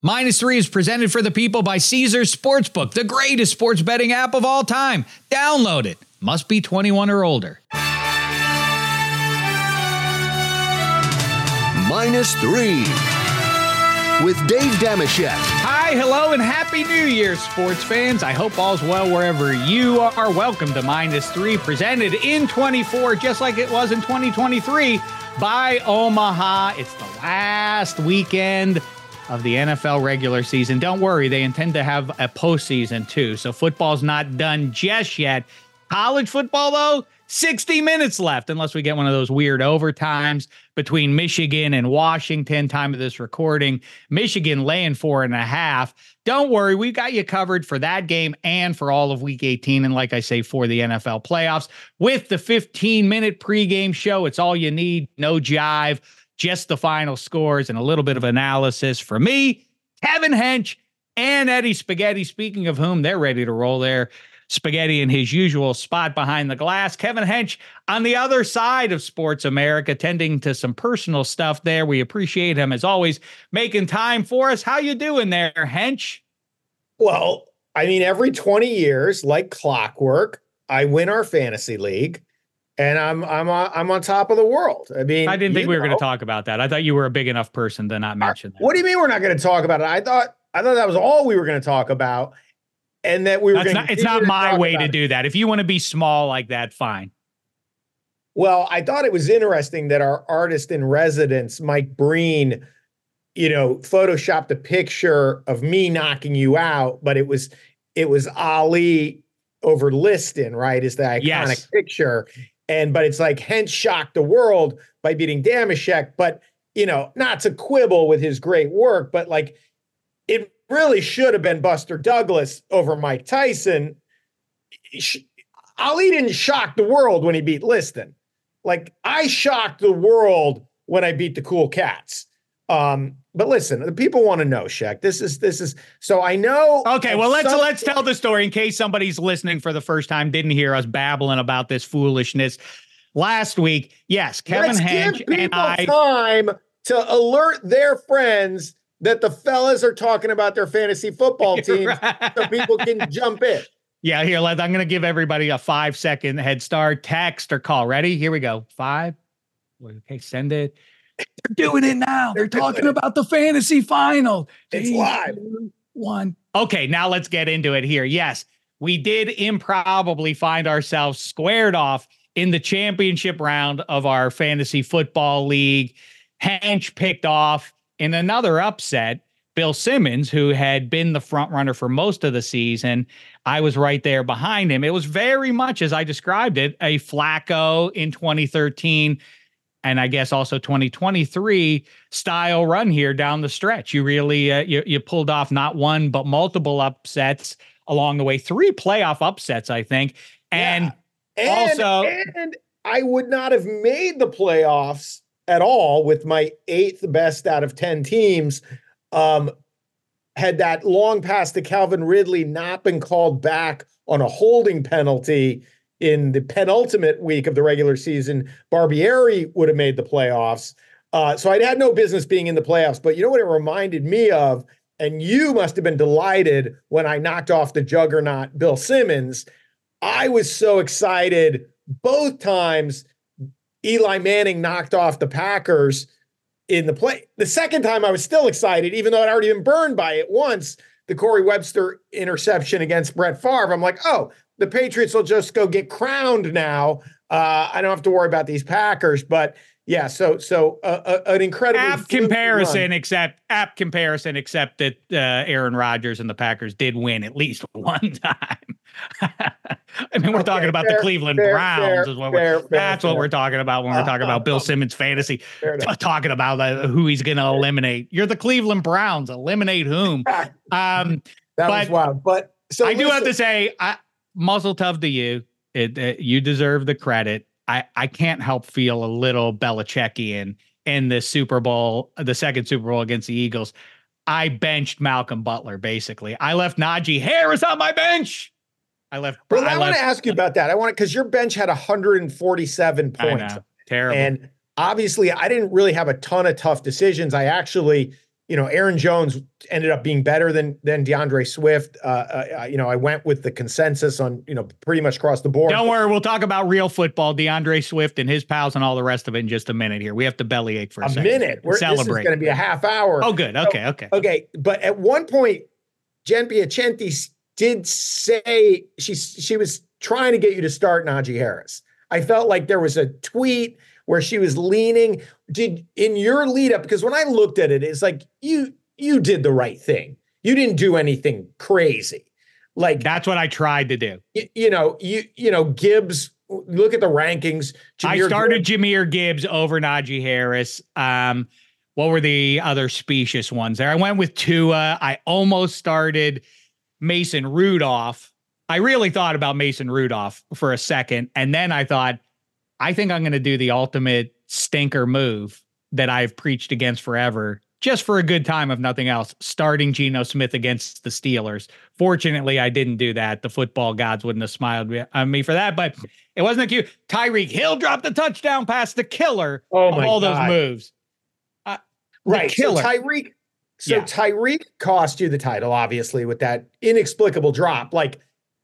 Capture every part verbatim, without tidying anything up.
Minus Three is presented for the people by Caesars Sportsbook, the greatest sports betting app of all time. Download it. Must be twenty-one or older. Minus Three with Dave Dameshek. Hi, hello, and Happy New Year, sports fans. I hope all's well wherever you are. Welcome to Minus Three, presented in twenty-four, just like it was in twenty twenty-three, by Omaha. It's the last weekend of the N F L regular season. Don't worry, they intend to have a postseason too, so football's not done just yet. College football, though, sixty minutes left, unless we get one of those weird overtimes between Michigan and Washington. Time of this recording, Michigan laying four and a half. Don't worry, we've got you covered for that game and for all of week eighteen. And like I say, for the N F L playoffs with the fifteen minute pregame show. It's all you need. No jive, just the final scores and a little bit of analysis from me, Kevin Hench, and Eddie Spaghetti. Speaking of whom, they're ready to roll there. Spaghetti in his usual spot behind the glass. Kevin Hench on the other side of Sports America, tending to some personal stuff there. We appreciate him, as always, making time for us. How you doing there, Hench? Well, I mean, every twenty years, like clockwork, I win our fantasy league, and I'm I'm on, I'm on top of the world. I mean, I didn't think we were going to talk about that. I thought you were a big enough person to not mention that. What do you mean we're not going to talk about it? I thought I thought that was all we were going to talk about. And that we were going to. It's not my way to do that. If you want to be small like that, fine. Well, I thought it was interesting that our artist in residence, Mike Breen, you know, photoshopped a picture of me knocking you out, but it was it was Ali over Liston, right? Is the iconic yes. picture. And but it's like Hench shocked the world by beating Dameshek, but you know, not to quibble with his great work, but like it really should have been Buster Douglas over Mike Tyson. Ali didn't shock the world when he beat Liston. Like, I shocked the world when I beat the Cool Cats. Um, but listen, the people want to know, Shaq. This is this is so I know. Okay, well, let's some, let's tell the story in case somebody's listening for the first time, didn't hear us babbling about this foolishness last week. Yes, Kevin Hench and I time to alert their friends that the fellas are talking about their fantasy football teams right. So people can jump in. Yeah, here, I'm going to give everybody a five second head start, text or call. Ready? Here we go. Five. Okay, send it. They're doing it now. They're talking about the fantasy final. It's Three, live. Two, one. Okay, now let's get into it here. Yes, we did improbably find ourselves squared off in the championship round of our fantasy football league. Hench picked off in another upset, Bill Simmons, who had been the front runner for most of the season. I was right there behind him. It was very much, as I described it, a Flacco in twenty thirteen, and I guess also twenty twenty-three style run here down the stretch. You really uh, you, you pulled off not one, but multiple upsets along the way. Three playoff upsets, I think. And, yeah. and also... And I would not have made the playoffs at all with my eighth best out of ten teams, um, had that long pass to Calvin Ridley not been called back on a holding penalty in the penultimate week of the regular season, Barbieri would have made the playoffs. Uh, so I'd had no business being in the playoffs, but you know what it reminded me of? And you must have been delighted when I knocked off the juggernaut, Bill Simmons. I was so excited both times Eli Manning knocked off the Packers in the play. The second time I was still excited, even though I'd already been burned by it once, the Corey Webster interception against Brett Favre. I'm like, oh, the Patriots will just go get crowned now. Uh, I don't have to worry about these Packers, but yeah, so so uh, uh, an incredible apt comparison, run. except apt comparison, except that uh, Aaron Rodgers and the Packers did win at least one time. I mean, we're okay, talking about fair, the Cleveland fair, Browns. Fair, is what fair, we're, fair, that's fair. what we're talking about when we're talking uh, about Bill uh, Simmons fantasy. T- talking about uh, who he's going to eliminate. You're the Cleveland Browns. Eliminate whom? Um, that but was wild. But so I listen. do have to say, I, muzzle tough to you. It, it, you deserve the credit. I, I can't help feel a little Belichickian in the Super Bowl, the second Super Bowl against the Eagles. I benched Malcolm Butler, basically. I left Najee Harris on my bench. I left. Well, I, I want left, to ask you about that. I want to, because your bench had one hundred forty-seven points. Terrible. And obviously, I didn't really have a ton of tough decisions. I actually, you know, Aaron Jones ended up being better than than DeAndre Swift. Uh, uh, you know, I went with the consensus on, you know, pretty much across the board. Don't worry, we'll talk about real football, DeAndre Swift and his pals and all the rest of it in just a minute here. We have to bellyache for a, a second. minute. We're, celebrate. This is going to be a half hour. Oh, good. Okay, so, okay. Okay, but at one point, Jen Piacenti did say she she was trying to get you to start Najee Harris. I felt like there was a tweet where she was leaning. Did in your lead up, because when I looked at it, it's like you you did the right thing. You didn't do anything crazy. Like that's what I tried to do. You, you know, you you know, Gibbs, look at the rankings. Jameer I started Gibbs. Jahmyr Gibbs over Najee Harris. Um, what were the other specious ones there? I went with Tua. I almost started Mason Rudolph. I really thought about Mason Rudolph for a second. And then I thought, I think I'm going to do the ultimate stinker move that I've preached against forever, just for a good time, if nothing else, starting Geno Smith against the Steelers. Fortunately, I didn't do that. The football gods wouldn't have smiled on me for that, but it wasn't a cute. Tyreek Hill dropped the touchdown pass, the killer oh of my all God. those moves. Uh, right. Killer. So Tyreek, so yeah. Tyreek cost you the title, obviously, with that inexplicable drop. Like,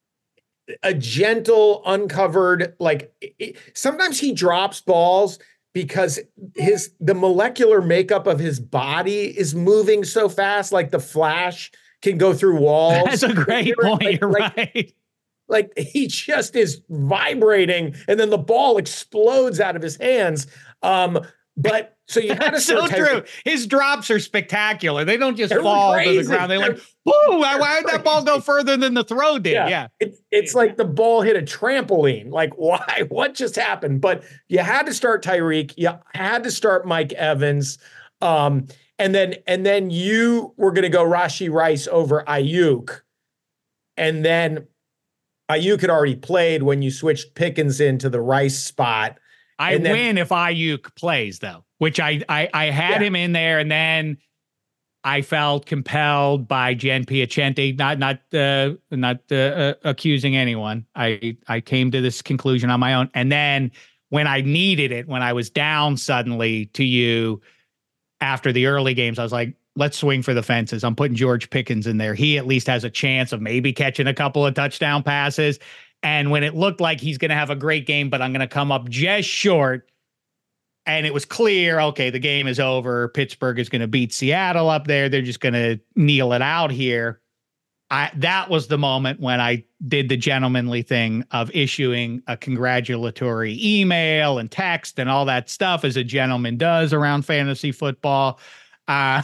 a gentle, uncovered, like it, sometimes he drops balls because his the molecular makeup of his body is moving so fast, like the Flash can go through walls. That's a great point. Like, You're like, right. Like he just is vibrating, and then the ball explodes out of his hands. Um, but so you had to so start true. His drops are spectacular. They don't just They're fall crazy. to the ground. They're like, whoa, why did that ball go further than the throw did? Yeah. yeah. It, it's like the ball hit a trampoline. Like, why? What just happened? But you had to start Tyreek. You had to start Mike Evans. Um, and then and then you were going to go Rashee Rice over Ayuk. And then Ayuk had already played when you switched Pickens into the Rice spot. I then, win if Ayuk plays, though, which I I, I had yeah. him in there, and then I felt compelled by Jen Piacenti, not not uh, not uh, uh, accusing anyone. I I came to this conclusion on my own, and then when I needed it, when I was down suddenly to you after the early games, I was like, let's swing for the fences. I'm putting George Pickens in there. He at least has a chance of maybe catching a couple of touchdown passes. And when it looked like he's going to have a great game, but I'm going to come up just short, and it was clear, okay, the game is over. Pittsburgh is going to beat Seattle up there. They're just going to kneel it out here. I that was the moment when I did the gentlemanly thing of issuing a congratulatory email and text and all that stuff, as a gentleman does around fantasy football. Uh,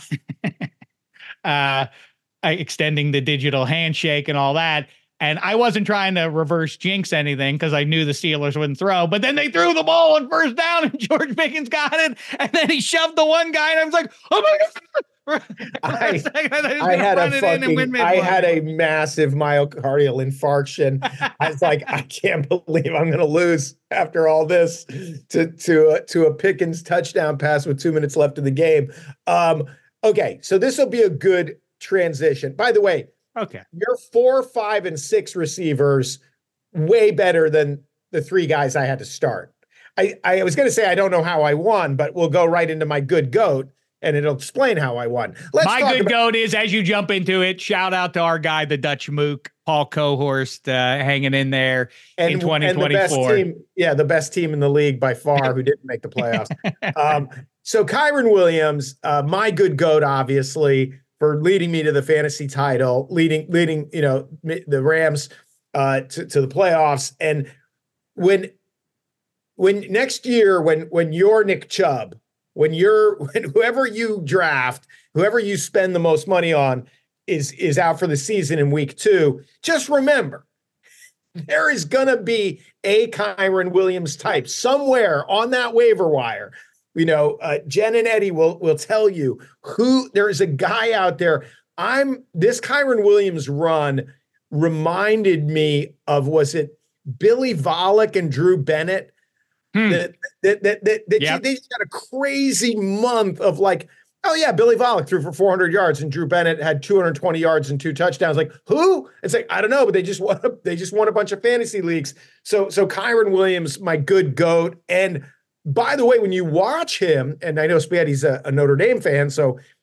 uh, extending the digital handshake and all that. And I wasn't trying to reverse jinx anything because I knew the Steelers wouldn't throw. But then they threw the ball on first down and George Pickens got it. And then he shoved the one guy and I was like, oh my God. I, I had a fucking, I had a massive myocardial infarction. I was like, I can't believe I'm going to lose after all this to to a, to a Pickens touchdown pass with two minutes left in the game. Um, okay, so this will be a good transition. By the way, okay, your four, five, and six receivers way better than the three guys I had to start. I, I was going to say I don't know how I won, but we'll go right into my good goat. And it'll explain how I won. Let's My good about- goat is, as you jump into it, shout out to our guy, the Dutch Mook, Paul Cohorst, uh, hanging in there and, in twenty twenty-four. And the best team, yeah, the best team in the league by far who didn't make the playoffs. um, so Kyren Williams, uh, my good goat, obviously, for leading me to the fantasy title, leading, leading, you know, the Rams uh, to, to the playoffs. And when, when next year, when, when you're Nick Chubb, When you're, when whoever you draft, whoever you spend the most money on is, is out for the season in week two, just remember, there is going to be a Kyren Williams type somewhere on that waiver wire. You know, uh, Jen and Eddie will, will tell you who, there is a guy out there. I'm, this Kyren Williams run reminded me of, was it Billy Volek and Drew Bennett? Hmm. That that that that, that yep. They just got a crazy month of like, oh yeah, Billy Volek threw for four hundred yards and Drew Bennett had two hundred twenty yards and two touchdowns. Like who? It's like I don't know, but they just won. A, they just won a bunch of fantasy leagues. So so Kyren Williams, my good goat. And by the way, when you watch him, and I know Spaghetti's a, a Notre Dame fan, so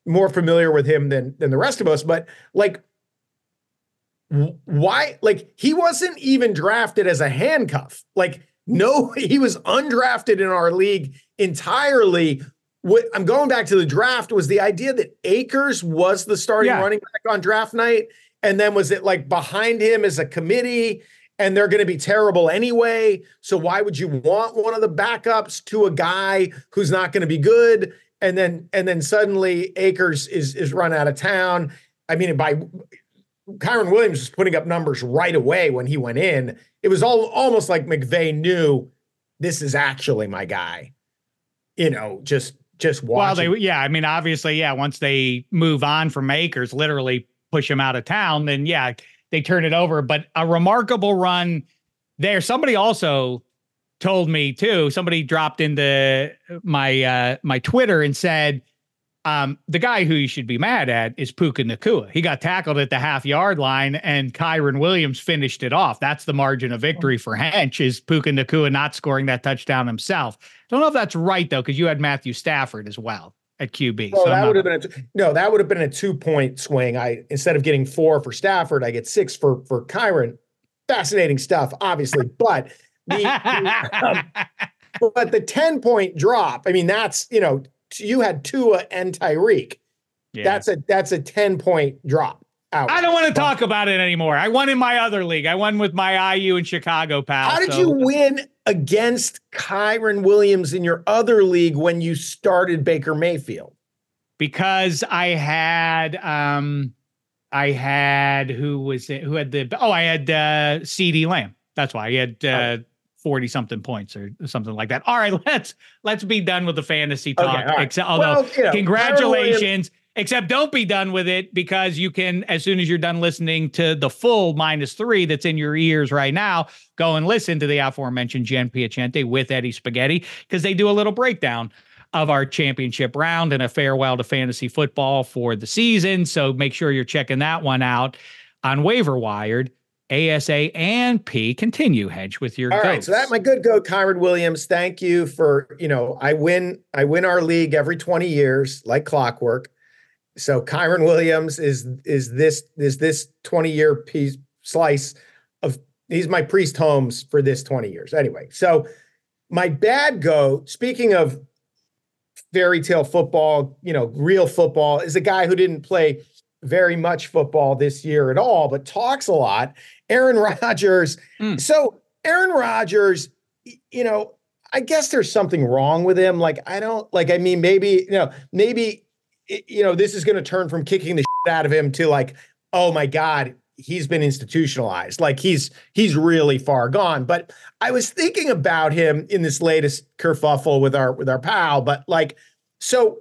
more familiar with him than than the rest of us, but like, why? Like, he wasn't even drafted as a handcuff. Like, no, he was undrafted in our league entirely. What I'm going back to the draft was the idea that Akers was the starting yeah. running back on draft night. And then was it like behind him as a committee and they're going to be terrible anyway? So why would you want one of the backups to a guy who's not going to be good? And then, and then suddenly Akers is, is run out of town. I mean, by Kyren Williams was putting up numbers right away when he went in. It was all almost like McVay knew this is actually my guy, you know, just, just watching. Well, they, yeah, I mean, obviously, yeah, once they move on from Akers, literally push him out of town, then yeah, they turn it over. But a remarkable run there. Somebody also told me too, somebody dropped into my, uh, my Twitter and said, um, the guy who you should be mad at is Puka Nacua. He got tackled at the half yard line and Kyren Williams finished it off. That's the margin of victory for Hench, is Puka Nacua not scoring that touchdown himself. Don't know if that's right though, because you had Matthew Stafford as well at Q B. Well, so that would have been a t- no, that would have been a two point swing. I instead of getting four for Stafford, I get six for for Kyren. Fascinating stuff, obviously, but the, the um, but the ten point drop. I mean, that's you know you had Tua and Tyreek. Yeah. That's a that's a ten point drop. Out. I don't want to talk about it anymore. I won in my other league. I won with my I U in Chicago, pal. How did so. you win against Kyren Williams in your other league when you started Baker Mayfield? Because I had, um, I had who was it? Who had the? Oh, I had uh, CeeDee Lamb. That's why he had uh, forty something points or something like that. All right, let's let's be done with the fantasy talk. Okay, right. Except, although, well, you know, congratulations. Except don't be done with it, because you can, as soon as you're done listening to the full minus three that's in your ears right now, go and listen to the aforementioned Jen Piacente with Eddie Spaghetti, because they do a little breakdown of our championship round and a farewell to fantasy football for the season. So make sure you're checking that one out on Waiver Wired. A S A and P. Continue, Hedge, with your all goats. Right, so that my good goat, Kyren Williams. Thank you for, you know, I win, I win our league every twenty years, like clockwork. So Kyren Williams is is this is this twenty year piece slice of he's my Priest Holmes for this twenty years. Anyway, so my bad goat, speaking of fairy tale football, you know, real football, is a guy who didn't play very much football this year at all, but talks a lot. Aaron Rodgers. Mm. So Aaron Rodgers, you know, I guess there's something wrong with him. Like, I don't like, I mean, maybe, you know, maybe, you know, this is going to turn from kicking the shit out of him to like, oh my God, he's been institutionalized. Like he's, he's really far gone. But I was thinking about him in this latest kerfuffle with our, with our pal, but like, so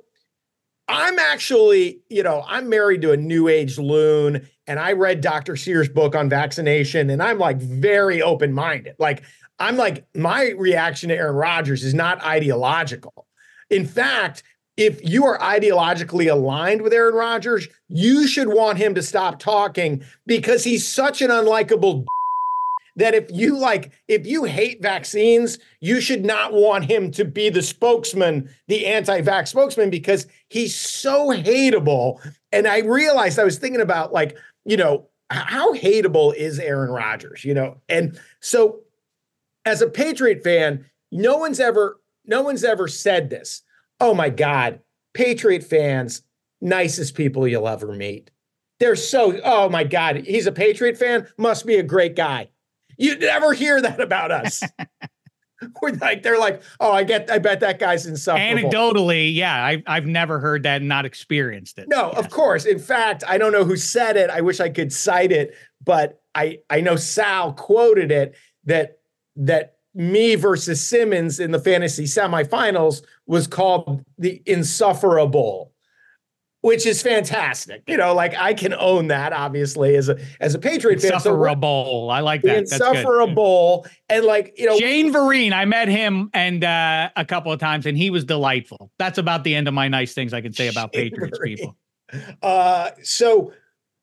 I'm actually, you know, I'm married to a new age loon, and I read Doctor Sears' book on vaccination, and I'm like very open-minded. Like, I'm like, my reaction to Aaron Rodgers is not ideological. In fact, if you are ideologically aligned with Aaron Rodgers, you should want him to stop talking, because he's such an unlikable that if you like, if you hate vaccines, you should not want him to be the spokesman, the anti-vax spokesman, because he's so hateable. And I realized, I was thinking about like, you know, how hateable is Aaron Rodgers, you know? And so as a Patriot fan, no one's ever, no one's ever said this. Oh my God, Patriot fans, nicest people you'll ever meet. They're so, oh my God, he's a Patriot fan, must be a great guy. You never hear that about us. We're like, they're like, oh, I get, I bet that guy's insufferable. Anecdotally, yeah, I've I've never heard that and not experienced it. No, yes. Of course. In fact, I don't know who said it. I wish I could cite it, but I I know Sal quoted it that that me versus Simmons in the fantasy semifinals was called the insufferable, which is fantastic. You know, like I can own that, obviously, as a as a Patriot fan. Insufferable. So, I like that. Insufferable. That's good. And like, you know, Shane Vereen, I met him and uh, a couple of times, and he was delightful. That's about the end of my nice things I can say about Shane Patriots Vereen. People. Uh, so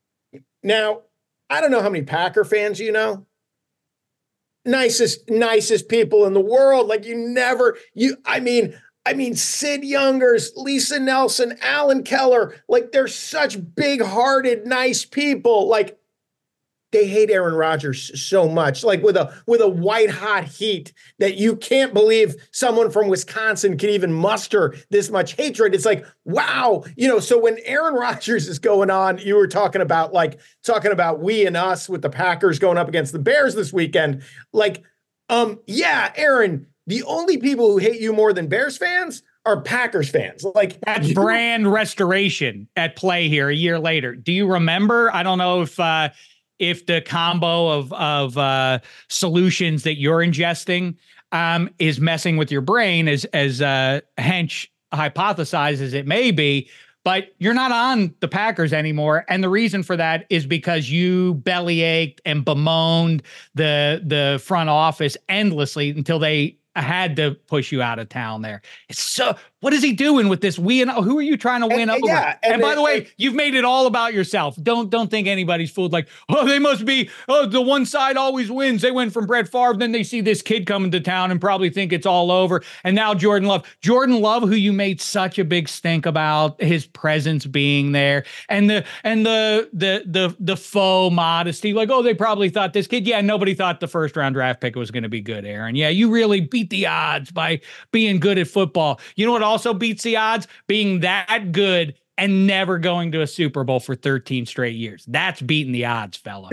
now, I don't know how many Packer fans you know. Nicest, nicest people in the world. Like you never, you, I mean, I mean, Sid Youngers, Lisa Nelson, Alan Keller, like they're such big-hearted, nice people. Like they hate Aaron Rodgers so much, like with a with a white-hot heat that you can't believe someone from Wisconsin can even muster this much hatred. It's like, wow, you know. So when Aaron Rodgers is going on, you were talking about like talking about we and us with the Packers going up against the Bears this weekend. Like, um, yeah, Aaron. The only people who hate you more than Bears fans are Packers fans. Like that's you, brand restoration at play here a year later. Do you remember? I don't know if uh, if the combo of of uh, solutions that you're ingesting um, is messing with your brain, as as uh, Hench hypothesizes it may be. But you're not on the Packers anymore. And the reason for that is because you bellyached and bemoaned the the front office endlessly until they had to push you out of town there. It's so, what is he doing with this? We and who are you trying to win and, over? Yeah, and, and by and, the way, and, you've made it all about yourself. Don't don't think anybody's fooled. Like, oh, they must be. Oh, the one side always wins. They went from Brett Favre, then they see this kid coming to town and probably think it's all over. And now Jordan Love, Jordan Love, who you made such a big stink about his presence being there, and the and the the the the faux modesty. Like, oh, they probably thought this kid. Yeah, nobody thought the first round draft pick was going to be good, Aaron. Yeah, you really beat the odds by being good at football. You know what also beats the odds? Being that good and never going to a Super Bowl for thirteen straight years. That's beating the odds, fella.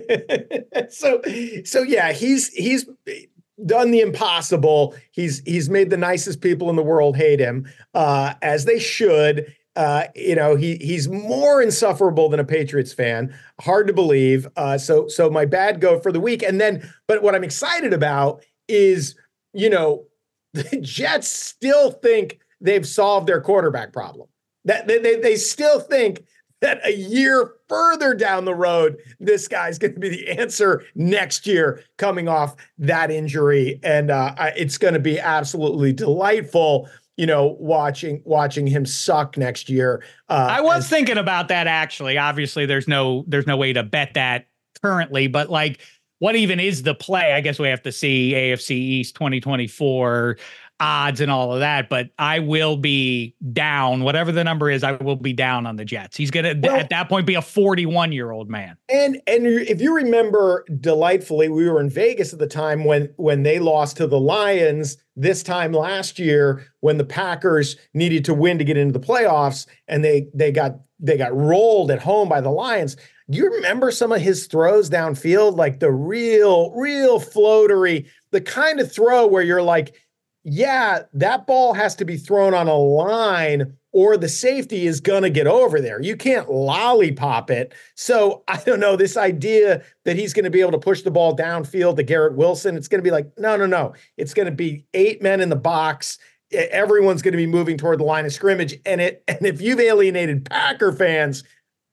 so, so yeah, he's he's done the impossible. He's he's made the nicest people in the world hate him, uh, as they should. Uh, you know, he he's more insufferable than a Patriots fan. Hard to believe. Uh, so so my bad goat for the week. And then, but what I'm excited about is, you know, the Jets still think they've solved their quarterback problem. That they, they, they still think that a year further down the road, this guy's going to be the answer next year coming off that injury. And uh, it's going to be absolutely delightful, you know, watching watching him suck next year. Uh, I was as- thinking about that, actually. Obviously, there's no there's no way to bet that currently, but like, what even is the play? I guess we have to see A F C East twenty twenty-four odds and all of that, but I will be down. Whatever the number is, I will be down on the Jets. He's going to, well, at that point, be a forty-one-year-old man. And and if you remember delightfully, we were in Vegas at the time when, when they lost to the Lions this time last year, when the Packers needed to win to get into the playoffs, and they they got they got rolled at home by the Lions. Do you remember some of his throws downfield? Like the real, real floatery, the kind of throw where you're like, yeah, that ball has to be thrown on a line or the safety is going to get over there. You can't lollipop it. So I don't know, this idea that he's going to be able to push the ball downfield to Garrett Wilson, it's going to be like, no, no, no. It's going to be eight men in the box. Everyone's going to be moving toward the line of scrimmage. And it, and if you've alienated Packer fans,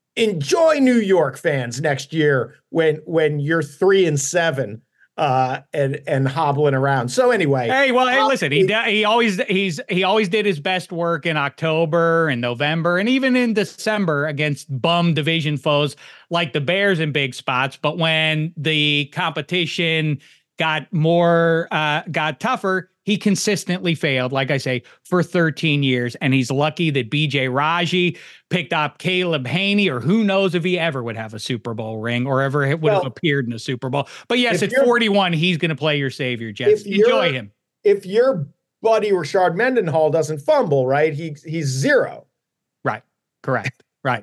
enjoy New York fans next year when, when you're three and seven. Uh, and and hobbling around. So anyway, hey, well, hey, listen, he he always he's he always did his best work in October and November and even in December against bum division foes like the Bears in big spots. But when the competition got more uh, got tougher, he consistently failed, like I say, for thirteen years. And he's lucky that B J Raji picked up Caleb Haney, or who knows if he ever would have a Super Bowl ring or ever would well, have appeared in a Super Bowl. But yes, at forty-one, he's going to play your savior, Jets. Enjoy him. If your buddy Rashard Mendenhall doesn't fumble, right, he, he's zero. Right. Correct. Right.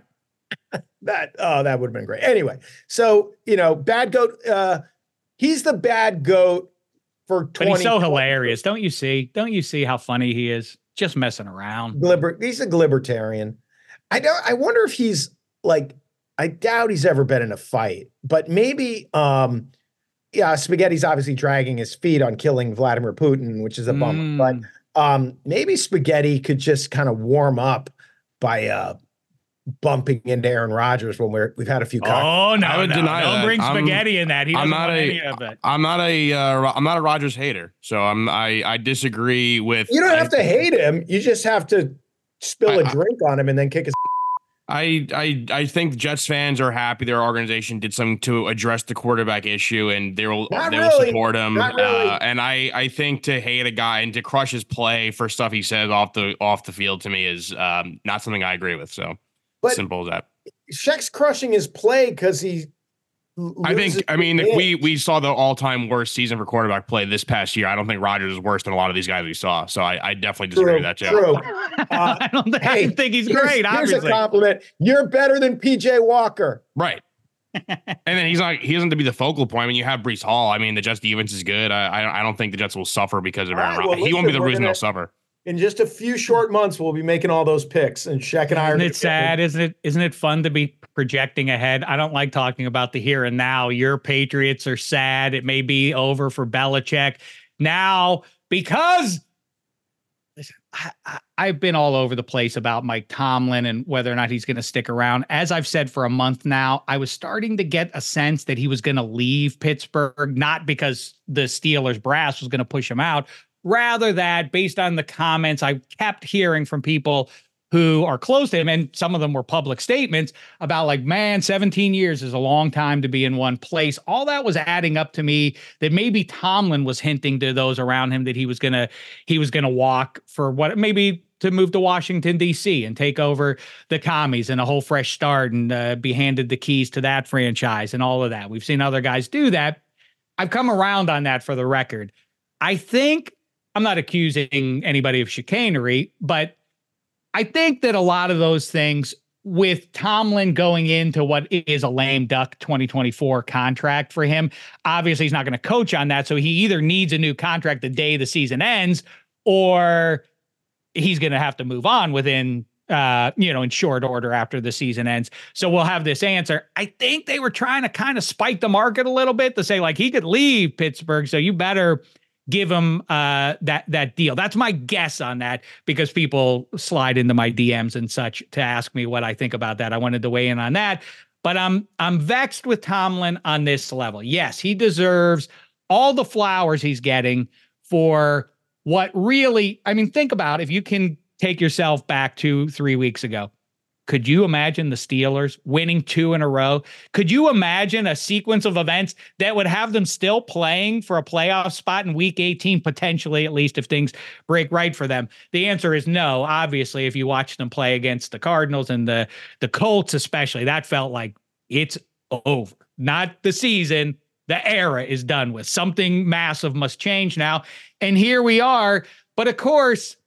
that oh, that would have been great. Anyway, so, you know, bad goat. Uh, he's the bad goat. For but he's so hilarious. Don't you see? Don't you see how funny he is? Just messing around. Glibber, he's a glibbertarian. I don't. I wonder if he's like. I doubt he's ever been in a fight, but maybe. Um, yeah, Spaghetti's obviously dragging his feet on killing Vladimir Putin, which is a bummer. Mm. But um, maybe Spaghetti could just kind of warm up by uh, bumping into Aaron Rodgers when we're we've had a few. Oh no, I would no, deny don't that. bring Spaghetti I'm, in that. He I'm doesn't not want a, any of it. I'm not a uh, I'm not a Rodgers hater, so I'm I I disagree with. You don't I, have to hate him. You just have to spill I, a drink on him and then kick his. I, I I think Jets fans are happy their organization did something to address the quarterback issue, and they will Not they really. will support him. Not really. Uh, and I I think to hate a guy and to crush his play for stuff he says off the off the field to me is um, not something I agree with. So But simple as that. Sheck's crushing his play because he. I think, I mean, if we we saw the all time worst season for quarterback play this past year. I don't think Rodgers is worse than a lot of these guys we saw. So I, I definitely disagree True, with that, Joe. True. Uh, I don't think, hey, I think he's here's, great. Here's Obviously, a compliment. You're better than P J Walker. Right. And then he's not, he doesn't to be the focal point. I mean, you have Breece Hall. I mean, the Jets defense is good. I I, I don't think the Jets will suffer because of Aaron Right, Rodgers. well, He won't be the listen, reason gonna, they'll suffer. In just a few short months, we'll be making all those picks, and Sheck and I are. Isn't it sad? Isn't it? Isn't it fun to be projecting ahead? I don't like talking about the here and now. Your Patriots are sad. It may be over for Belichick now because listen, I, I, I've been all over the place about Mike Tomlin and whether or not he's going to stick around. As I've said for a month now, I was starting to get a sense that he was going to leave Pittsburgh, not because the Steelers brass was going to push him out. Rather that based on the comments I kept hearing from people who are close to him, and some of them were public statements about like, man, seventeen years is a long time to be in one place. All that was adding up to me that maybe Tomlin was hinting to those around him that he was gonna he was gonna walk for what maybe to move to Washington, D C and take over the commies and a whole fresh start and uh, be handed the keys to that franchise and all of that. We've seen other guys do that. I've come around on that for the record. I think I'm not accusing anybody of chicanery, but I think that a lot of those things with Tomlin going into what is a lame duck twenty twenty-four contract for him, obviously he's not going to coach on that. So he either needs a new contract the day the season ends, or he's going to have to move on within, uh, you know, in short order after the season ends. So we'll have this answer. I think they were trying to kind of spike the market a little bit to say like he could leave Pittsburgh. So you better give him uh, that that deal. That's my guess on that, because people slide into my D Ms and such to ask me what I think about that. I wanted to weigh in on that, but I'm I'm vexed with Tomlin on this level. Yes, he deserves all the flowers he's getting for what really, I mean, think about if you can take yourself back to three weeks ago. Could you imagine the Steelers winning two in a row? Could you imagine a sequence of events that would have them still playing for a playoff spot in week eighteen, potentially, at least if things break right for them? The answer is no. Obviously, if you watch them play against the Cardinals and the, the Colts, especially, that felt like it's over. Not the season. The era is done with. Something massive must change now. And here we are. But of course,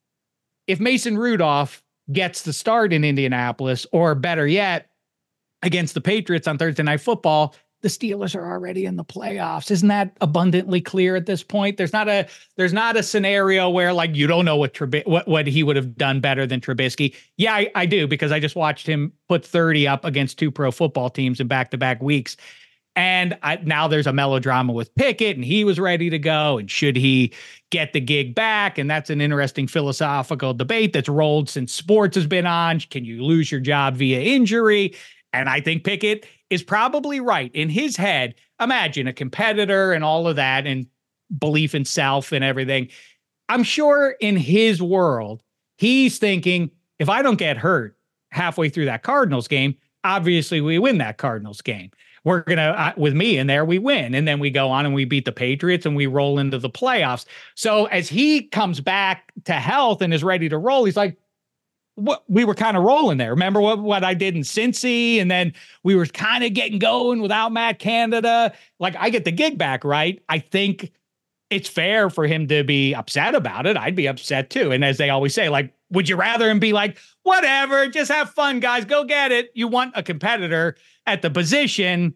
if Mason Rudolph gets the start in Indianapolis, or better yet, against the Patriots on Thursday Night Football, the Steelers are already in the playoffs. Isn't that abundantly clear at this point? There's not a there's not a scenario where like you don't know what Trub- what what he would have done better than Trubisky. Yeah, I, I do, because I just watched him put thirty up against two pro football teams in back-to-back weeks. And I, now there's a melodrama with Pickett, and he was ready to go. And should he get the gig back? And that's an interesting philosophical debate that's rolled since sports has been on. Can you lose your job via injury? And I think Pickett is probably right in his head. Imagine a competitor and all of that and belief in self and everything. I'm sure in his world, he's thinking, if I don't get hurt halfway through that Cardinals game, obviously we win that Cardinals game. We're going to, uh, with me in there, we win. And then we go on and we beat the Patriots and we roll into the playoffs. So as he comes back to health and is ready to roll, he's like, what we were kind of rolling there. Remember what, what I did in Cincy? And then we were kind of getting going without Matt Canada. Like, I get the gig back, right? I think it's fair for him to be upset about it. I'd be upset too. And as they always say, like, would you rather him be like, whatever, just have fun, guys, go get it. You want a competitor at the position.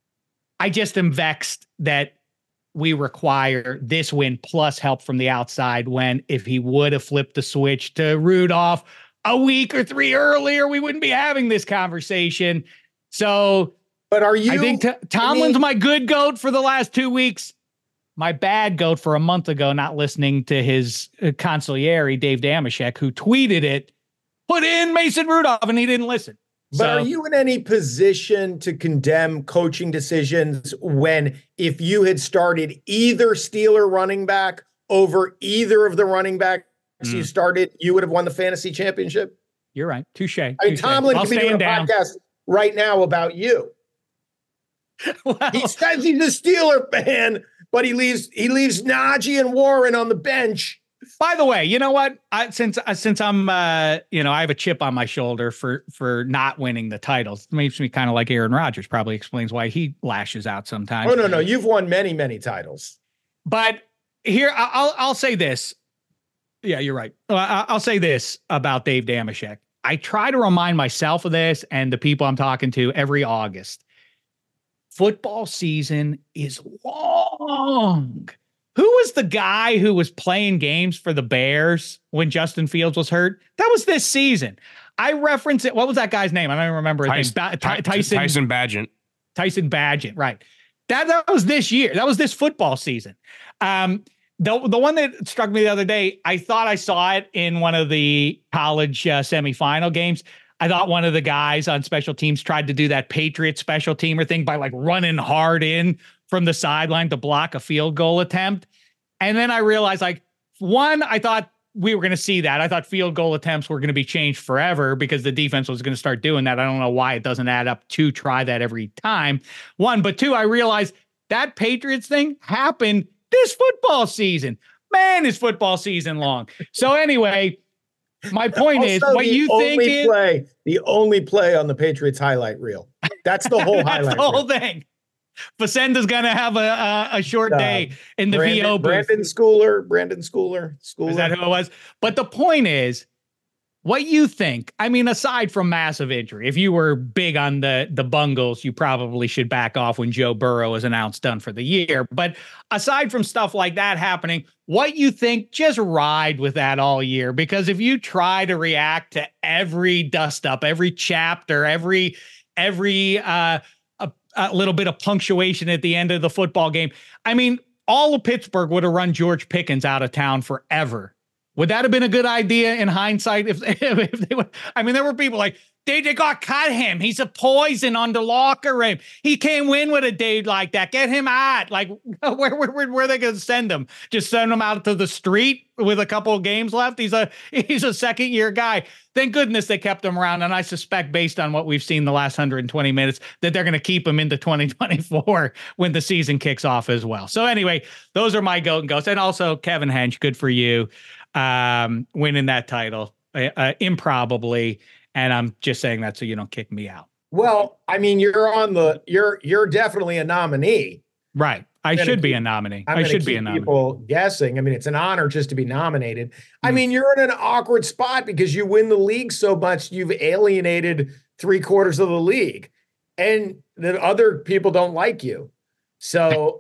I just am vexed that we require this win plus help from the outside, when if he would have flipped the switch to Rudolph a week or three earlier, we wouldn't be having this conversation. So, but are you, I think t- Tomlin's I mean, my good goat for the last two weeks. My bad goat for a month ago, not listening to his uh, consigliere, Dave Dameshek, who tweeted it, put in Mason Rudolph, and he didn't listen. But So, are you in any position to condemn coaching decisions when, if you had started either Steeler running back over either of the running backs Mm. you started, you would have won the fantasy championship? You're right. Touche. I mean, Tomlin can be doing a down. podcast right now about you. Well, he says he's a Steeler fan, but he leaves he leaves Najee and Warren on the bench. By the way, you know what? I, since uh, since I'm uh, you know I have a chip on my shoulder for for not winning the titles. It makes me kind of like Aaron Rodgers. Probably explains why he lashes out sometimes. Oh no, no, you've won many many titles. But here I'll I'll say this. Yeah, you're right. I'll say this about Dave Dameshek. I try to remind myself of this and the people I'm talking to every August. Football season is long. Who was the guy who was playing games for the Bears when Justin Fields was hurt? That was this season. I reference it. What was that guy's name? I don't even remember. His Tyson, name. Ty- Tyson Tyson Bagent. Tyson Bagent. Right. That, that was this year. That was this football season. Um, the, the one that struck me the other day, I thought I saw it in one of the college uh, semifinal games. I thought one of the guys on special teams tried to do that Patriot special teamer thing by like running hard in from the sideline to block a field goal attempt. And then I realized, like, one, I thought we were going to see that. I thought field goal attempts were going to be changed forever because the defense was going to start doing that. I don't know why it doesn't add up to try that every time. One, but two, I realized that Patriots thing happened this football season. Man, is football season long. So anyway, my point also, is, what you think is play, the only play on the Patriots highlight reel. That's the whole that's highlight. The whole reel. thing. Facenda's gonna have a a, a short uh, day in the Brandon, V O booth. Brandon Schooler, Brandon Schooler, Schooler. Is that who it was? But the point is, what you think? I mean, aside from massive injury, if you were big on the the Bungles, you probably should back off when Joe Burrow is announced done for the year. But aside from stuff like that happening, what you think? Just ride with that all year, because if you try to react to every dust up, every chapter, every every uh, a, a little bit of punctuation at the end of the football game, I mean, all of Pittsburgh would have run George Pickens out of town forever. Would that have been a good idea in hindsight? If, if they would, I mean, there were people like, they, they got cut him. He's a poison on the locker room. He can't win with a dude like that. Get him out. Like, where, where, where, where are they going to send him? Just send him out to the street with a couple of games left? He's a he's a second year guy. Thank goodness they kept him around. And I suspect, based on what we've seen the last one hundred twenty minutes, that they're going to keep him into twenty twenty-four when the season kicks off as well. So anyway, those are my goat and ghosts. And also Kevin Hench, good for you. Um, winning that title uh, improbably, and I'm just saying that so you don't kick me out. Well, I mean, you're on the you're you're definitely a nominee, right? I should be a nominee. I should be a nominee. People guessing. I mean, it's an honor just to be nominated. Mm. I mean, you're in an awkward spot because you win the league so much, you've alienated three quarters of the league, and the other people don't like you. So.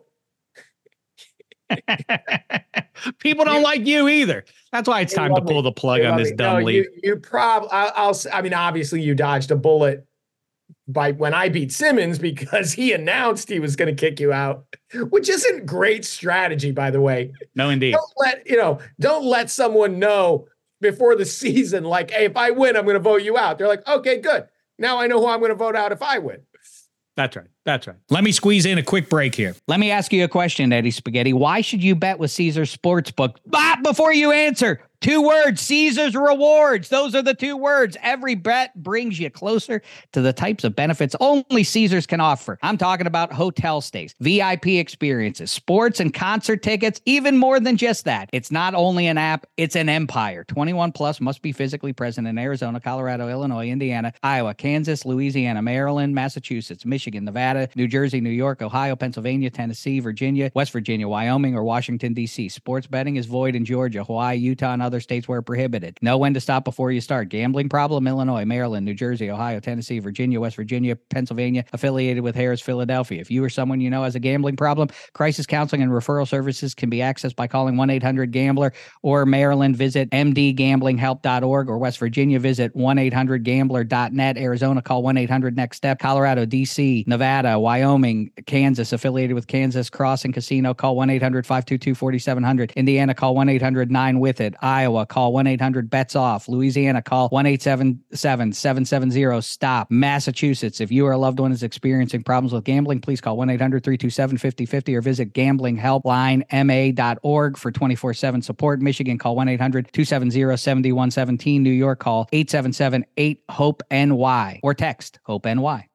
People don't you, like you either. That's why it's time to pull me. the plug on this me. dumb no, league. You, you probably, I'll, I mean, obviously you dodged a bullet by when I beat Simmons because he announced he was going to kick you out, which isn't great strategy, by the way. No, indeed. Don't let, you know, don't let someone know before the season, like, hey, if I win, I'm going to vote you out. They're like, okay, good. Now I know who I'm going to vote out if I win. That's right. That's right. Let me squeeze in a quick break here. Let me ask you a question, Eddie Spaghetti. Why should you bet with Caesars Sportsbook? But before you answer, two words, Caesars Rewards. Those are the two words. Every bet brings you closer to the types of benefits only Caesars can offer. I'm talking about hotel stays, V I P experiences, sports and concert tickets, even more than just that. It's not only an app, it's an empire. twenty-one plus must be physically present in Arizona, Colorado, Illinois, Indiana, Iowa, Kansas, Louisiana, Maryland, Massachusetts, Michigan, Nevada, New Jersey, New York, Ohio, Pennsylvania, Tennessee, Virginia, West Virginia, Wyoming, or Washington, D C. Sports betting is void in Georgia, Hawaii, Utah, and other states where prohibited. Know when to stop before you start. Gambling problem? Illinois, Maryland, New Jersey, Ohio, Tennessee, Virginia, West Virginia, Pennsylvania, affiliated with Harris, Philadelphia. If you or someone you know has a gambling problem, crisis counseling and referral services can be accessed by calling one eight hundred gambler, or Maryland, visit m d gambling help dot org, or West Virginia, visit one eight hundred gambler dot net. Arizona, call one eight hundred next step. Colorado, D C, Nevada, Wyoming, Kansas, affiliated with Kansas Crossing Casino, call one eight hundred five two two four seven zero zero. Indiana, call one eight hundred nine with it. Iowa, call one eight hundred bets off. Louisiana, call one eight seven seven, seven seven zero, stop. Massachusetts, if you or a loved one is experiencing problems with gambling, please call one eight hundred, three two seven, five zero five zero or visit gambling helpline m a dot org for twenty-four seven support. Michigan, call one eight hundred, two seven zero, seven one one seven. New York, call eight seven seven, eight, hope N Y or text HOPE N Y.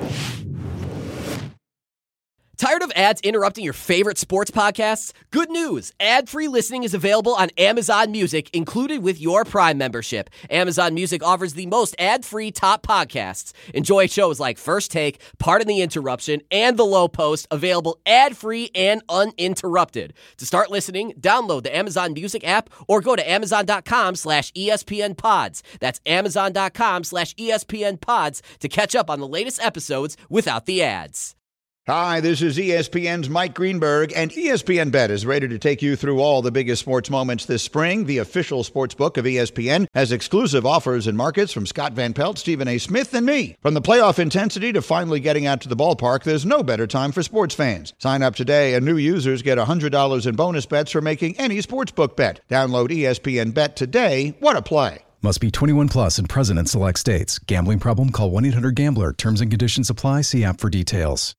Tired of ads interrupting your favorite sports podcasts? Good news! Ad-free listening is available on Amazon Music, included with your Prime membership. Amazon Music offers the most ad-free top podcasts. Enjoy shows like First Take, Pardon the Interruption, and The Low Post, available ad-free and uninterrupted. To start listening, download the Amazon Music app or go to amazon.com slash ESPN pods. That's amazon.com slash ESPN pods to catch up on the latest episodes without the ads. Hi, this is E S P N's Mike Greenberg, and E S P N Bet is ready to take you through all the biggest sports moments this spring. The official sports book of E S P N has exclusive offers and markets from Scott Van Pelt, Stephen A. Smith, and me. From the playoff intensity to finally getting out to the ballpark, there's no better time for sports fans. Sign up today, and new users get one hundred dollars in bonus bets for making any sportsbook bet. Download E S P N Bet today. What a play. Must be twenty-one plus and present in select states. Gambling problem? Call one eight hundred gambler. Terms and conditions apply. See app for details.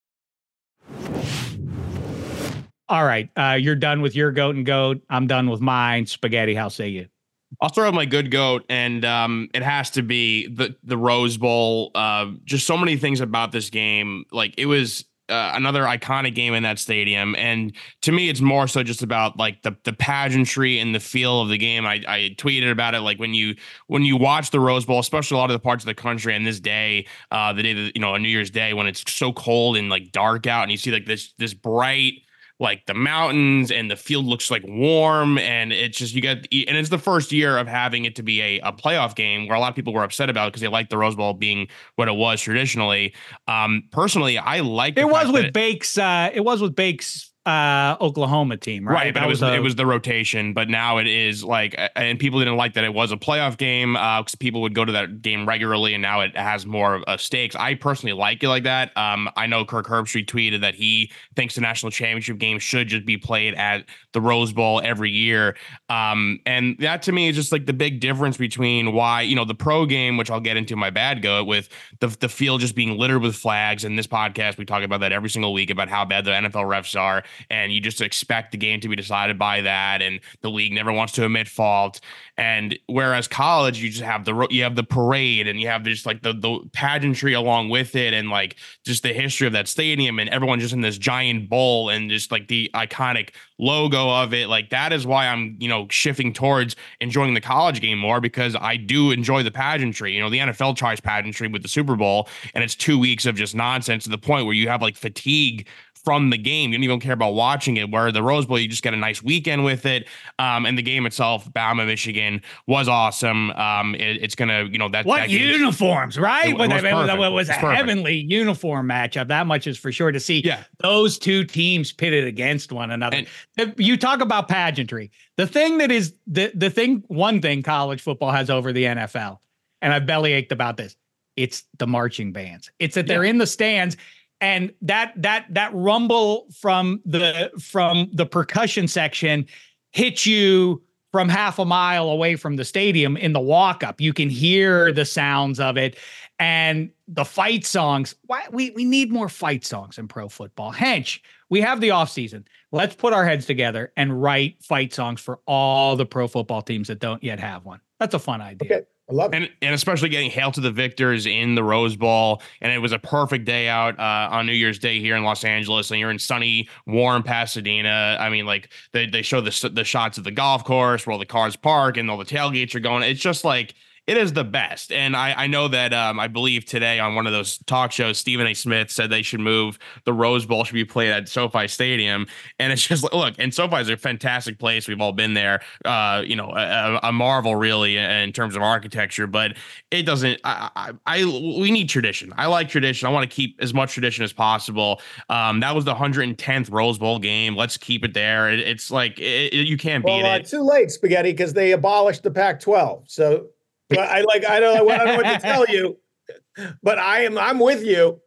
All right. Uh, you're done with your goat and goat. I'm done with mine. Spaghetti, how say you? I'll throw out my good goat, and um, it has to be the the Rose Bowl. Uh, just so many things about this game. Like, it was uh, another iconic game in that stadium, and to me, it's more so just about like the the pageantry and the feel of the game. I, I tweeted about it. Like when you when you watch the Rose Bowl, especially a lot of the parts of the country, and this day, uh, the day that, you know, on New Year's Day, when it's so cold and like dark out, and you see like this this bright, like the mountains, and the field looks like warm, and it's just, you get, and it's the first year of having it to be a, a playoff game, where a lot of people were upset about it because they liked the Rose Bowl being what it was traditionally. Um, personally, I like it was with it, Bake's. Uh, it was with Bake's uh, Oklahoma team, right? Right, but that it was, was a, it was the rotation. But now it is like, and people didn't like that it was a playoff game because uh, people would go to that game regularly, and now it has more uh, stakes. I personally like it like that. Um, I know Kirk Herbstreit tweeted that he thinks the national championship game should just be played at the Rose Bowl every year. Um, and that to me is just like the big difference between why, you know, the pro game, which I'll get into my bad goat with, the, the field just being littered with flags. In this podcast, we talk about that every single week about how bad the N F L refs are. And you just expect the game to be decided by that, and the league never wants to admit fault. And whereas college, you just have the you have the parade, and you have just like the the pageantry along with it, and like just the history of that stadium, and everyone just in this giant bowl, and just like the iconic logo of it. Like, that is why I'm, you know, shifting towards enjoying the college game more, because I do enjoy the pageantry. You know, the N F L tries pageantry with the Super Bowl, and it's two weeks of just nonsense to the point where you have like fatigue from the game. You don't even care about watching it, where the Rose Bowl, you just get a nice weekend with it. Um, and the game itself, Bama, Michigan, was awesome. Um, it, it's going to, you know, that. What that uniforms, right? It, it was, it, perfect. it was a it was heavenly uniform matchup. That much is for sure to see. Yeah. Those two teams pitted against one another. And you talk about pageantry. The thing that is the, the thing, one thing college football has over the N F L, and I've belly ached about this, it's the marching bands. It's that they're yeah. in the stands. And that that that rumble from the from the percussion section hits you from half a mile away from the stadium in the walk up. You can hear the sounds of it, and the fight songs. Why we we need more fight songs in pro football. Hench, we have the offseason. Let's put our heads together and write fight songs for all the pro football teams that don't yet have one. That's a fun idea. Okay. I love it. And, and especially getting Hail to the Victors in the Rose Bowl. And it was a perfect day out uh, on New Year's Day here in Los Angeles. And you're in sunny, warm Pasadena. I mean, like, they, they show the, the shots of the golf course where all the cars park and all the tailgates are going. It's just like, it is the best. And I, I know that um, I believe today on one of those talk shows, Stephen A. Smith said they should move the Rose Bowl should be played at SoFi Stadium. And it's just like, look, and SoFi is a fantastic place. We've all been there, uh, you know, a, a marvel really in terms of architecture, but it doesn't, I, I, I, we need tradition. I like tradition. I want to keep as much tradition as possible. Um, that was the one hundred tenth Rose Bowl game. Let's keep it there. It, it's like, it, it, you can't well, beat uh, it. Too late, Spaghetti, because they abolished the Pac twelve. So, But I like I don't know I don't know what to tell you, but I am I'm with you.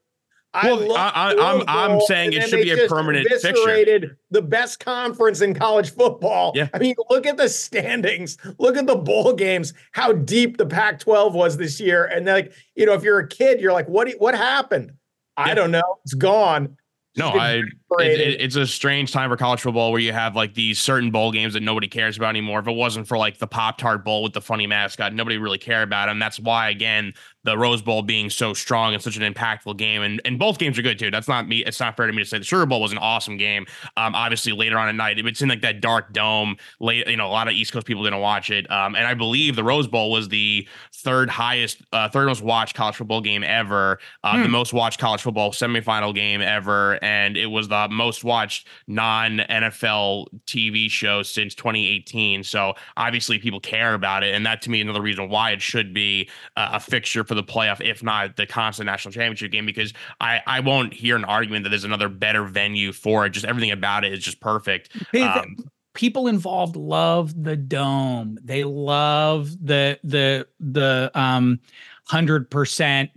I well, love I, the I, I'm Rose I'm Bowl, saying and it then should they be a just permanent fixture. eviscerated the best conference in college football. Yeah. I mean, look at the standings. Look at the bowl games. How deep the Pac twelve was this year, and like you know, if you're a kid, you're like, what? What happened? I Yeah. don't know. It's gone. No, I. It, it, it's a strange time for college football where you have like these certain bowl games that nobody cares about anymore. If it wasn't for like the Pop-Tart Bowl with the funny mascot, nobody really cared about it. And that's why, again, the Rose Bowl being so strong and such an impactful game. And, and both games are good, too. That's not me. It's not fair to me to say the Sugar Bowl was an awesome game. Um, obviously, later on at night, it's in like that dark dome. Late, you know, a lot of East Coast people didn't watch it. Um, and I believe the Rose Bowl was the third highest, uh, third most watched college football game ever, uh, hmm. the most watched college football semifinal game ever. And it was the most watched non-N F L T V show since twenty eighteen. So obviously people care about it. And that to me, another reason why it should be uh, a fixture for the playoff, if not the constant national championship game, because I, I won't hear an argument that there's another better venue for it. Just everything about it is just perfect. Um, People involved love the dome. They love the, the, the um, one hundred percent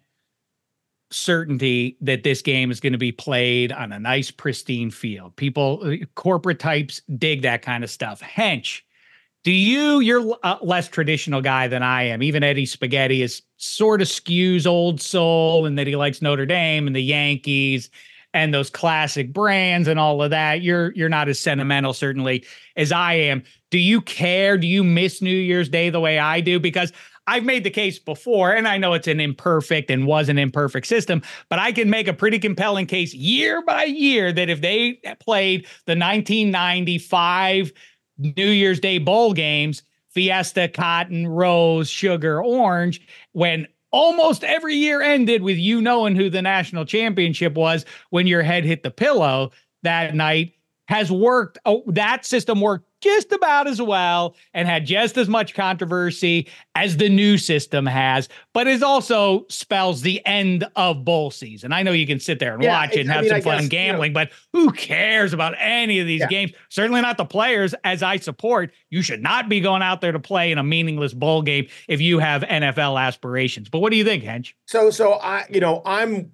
certainty that this game is going to be played on a nice, pristine field. People, corporate types dig that kind of stuff. Hench, do you, you're a less traditional guy than I am. Even Eddie Spaghetti is sort of skews old soul and that he likes Notre Dame and the Yankees and those classic brands and all of that. You're, you're not as sentimental certainly as I am. Do you care? Do you miss New Year's Day the way I do? Because I've made the case before, and I know it's an imperfect and was an imperfect system, but I can make a pretty compelling case year by year that if they played the nineteen ninety-five New Year's Day bowl games, Fiesta, Cotton, Rose, Sugar, Orange, when almost every year ended with you knowing who the national championship was when your head hit the pillow that night, has worked. Oh, that system worked just about as well and had just as much controversy as the new system has, but it also spells the end of bowl season. I know you can sit there and yeah, watch it and I have mean, some I fun guess, gambling, you know, but who cares about any of these yeah. games? Certainly not the players, as I support. You should not be going out there to play in a meaningless bowl game if you have N F L aspirations. But what do you think, Hench? So, so I, you know, I'm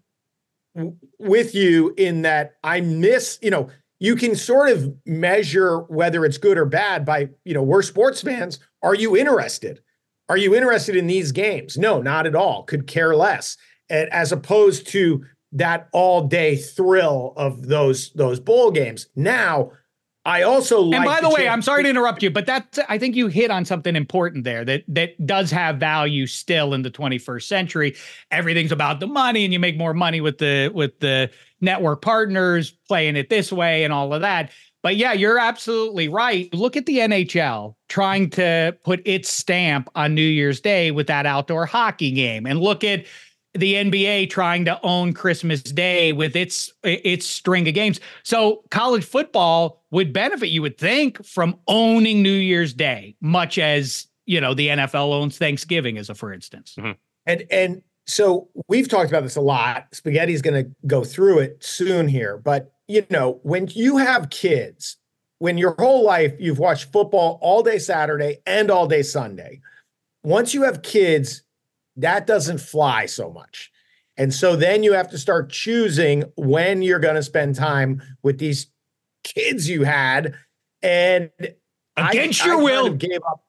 w- with you in that I miss, you know, you can sort of measure whether it's good or bad by, you know, we're sports fans. Are you interested? Are you interested in these games? No, not at all. Could care less. And as opposed to that all day thrill of those, those bowl games. Now, I also like. And by the, the way, chance- I'm sorry to interrupt you, but that's, I think you hit on something important there that that does have value still in the twenty-first century. Everything's about the money, and you make more money with the with the network partners playing it this way and all of that. But yeah, you're absolutely right. Look at the N H L trying to put its stamp on New Year's Day with that outdoor hockey game, and look at the N B A trying to own Christmas Day with its its string of games. So college football would benefit, you would think, from owning New Year's Day, much as, you know, the N F L owns Thanksgiving, as a for instance. Mm-hmm. And and so we've talked about this a lot. Spaghetti's going to go through it soon here, but you know, when you have kids, when your whole life you've watched football all day Saturday and all day Sunday, once you have kids, that doesn't fly so much. And so then you have to start choosing when you're going to spend time with these kids you had. And against I, your I will, kind of gave up.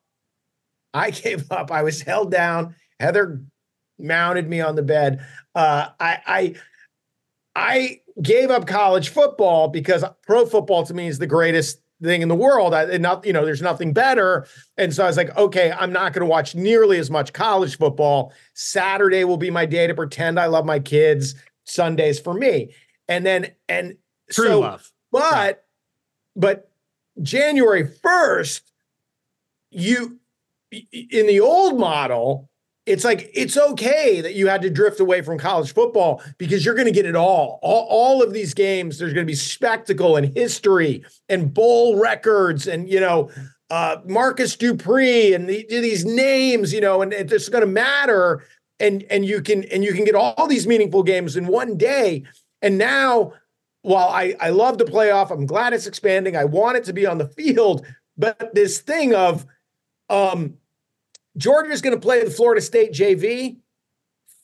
I gave up. I was held down. Heather mounted me on the bed. Uh, I, I, I gave up college football because pro football to me is the greatest thing in the world. I, not, you know, there's nothing better. And so I was like, okay, I'm not going to watch nearly as much college football. Saturday will be my day to pretend I love my kids. Sundays for me. And then, and true so, love. But, right. but January first, you, in the old model, it's like, it's okay that you had to drift away from college football because you're going to get it all. all. All of these games, there's going to be spectacle and history and bowl records and, you know, uh, Marcus Dupree and the, these names, you know, and it's just going to matter. And, and you can, and you can get all these meaningful games in one day. And now, while I, I love the playoff, I'm glad it's expanding. I want it to be on the field, but this thing of, um, Georgia's going to play the Florida State J V.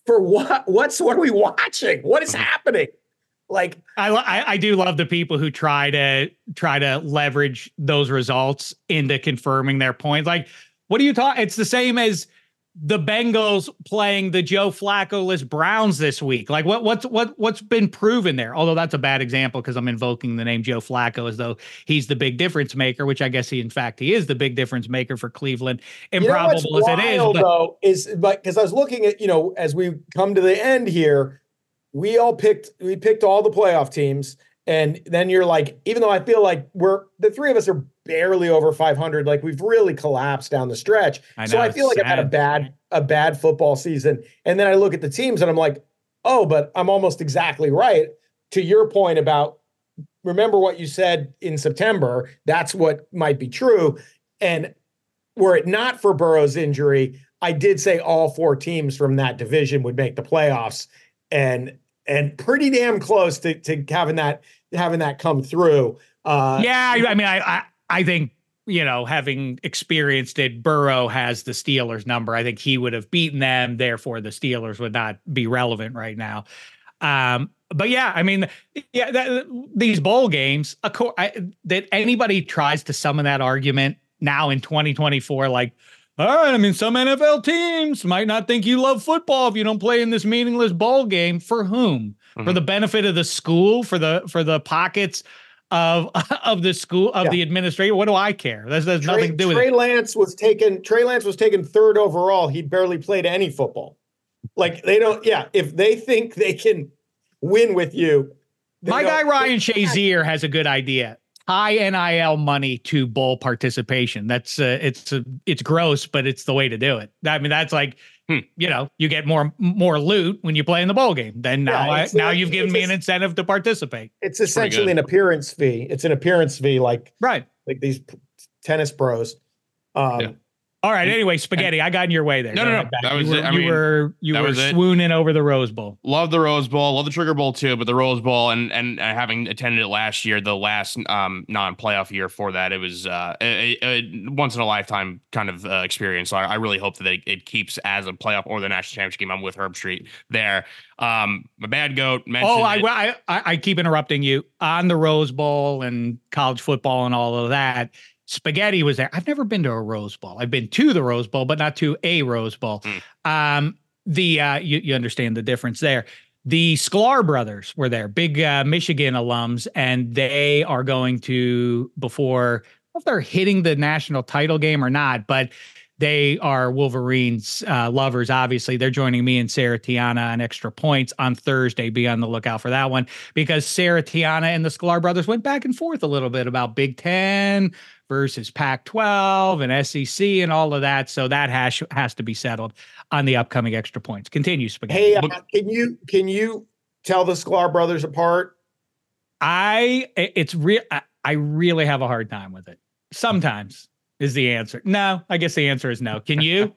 For what? What's what are we watching? What is happening? Like I, I I do love the people who try to try to leverage those results into confirming their points. Like, what are you talking? It's the same as the Bengals playing the Joe Flacco-less Browns this week. Like, what what's what what's been proven there? Although that's a bad example because I'm invoking the name Joe Flacco as though he's the big difference maker, which I guess he in fact he is the big difference maker for Cleveland. Improbable you know as it is, wild, but though, is but because I was looking at, you know, as we come to the end here, we all picked we picked all the playoff teams, and then you're like, even though I feel like we're the three of us are barely over five hundred, like we've really collapsed down the stretch. I know, so I feel like sad. I've had a bad a bad football season, and then I look at the teams and I'm like, oh, but I'm almost exactly right. To your point about remember what you said in September, that's what might be true. And were it not for Burrow's injury, I did say all four teams from that division would make the playoffs, and and pretty damn close to, to having that having that come through. Uh, yeah, I, I mean, I, I I think, you know, having experienced it, Burrow has the Steelers number. I think he would have beaten them. Therefore, the Steelers would not be relevant right now. Um, but yeah, I mean, yeah, that, these bowl games, of course, I, that anybody tries to summon that argument now in twenty twenty-four, like, all right, I mean, some N F L teams might not think you love football if you don't play in this meaningless bowl game. For whom? Mm-hmm. For the benefit of the school, for the for the pockets of of the school, of yeah. the administrator. What do I care? There's, there's Trey, nothing to do with Trey it. Lance was taken. Trey Lance was taken third overall. He barely played any football. Like they don't. Yeah, if they think they can win with you, my guy Ryan Shazier has a good idea. High N I L money to bowl participation. That's uh, it's uh, it's gross, but it's the way to do it. I mean, that's like, hmm, you know, you get more more loot when you play in the bowl game. Then now, yeah, I, now like, you've given me an incentive to participate. It's essentially an appearance fee. It's an appearance fee, like right, like these tennis pros. Um, yeah. All right. Anyway, Spaghetti, I got in your way there. No, Go no, no. That was you were, it. I you mean, were you were swooning over the Rose Bowl. Love the Rose Bowl. Love the Trigger Bowl too. But the Rose Bowl and and uh, having attended it last year, the last um, non-playoff year for that, it was uh, a, a once in a lifetime kind of uh, experience. So I, I really hope that it, it keeps as a playoff or the national championship game. I'm with Herb Street there. Um, my bad goat mentioned. Oh, I, I I keep interrupting you on the Rose Bowl and college football and all of that. Spaghetti was there. I've never been to a Rose Bowl. I've been to the Rose Bowl, but not to a Rose Bowl. Mm. Um, the uh, you, you understand the difference there. The Sklar brothers were there, big uh, Michigan alums, and they are going to, before, I don't know if they're hitting the national title game or not, but they are Wolverines uh, lovers. Obviously, they're joining me and Sarah Tiana on Extra Points on Thursday. Be on the lookout for that one, because Sarah Tiana and the Sklar brothers went back and forth a little bit about Big Ten versus Pac twelve and S E C and all of that. So that has has to be settled on the upcoming Extra Points. Continue, Spaghetti. Hey, uh, can you can you tell the Sklar brothers apart? I it's real. I, I really have a hard time with it. Sometimes is the answer. No, I guess the answer is no. Can you?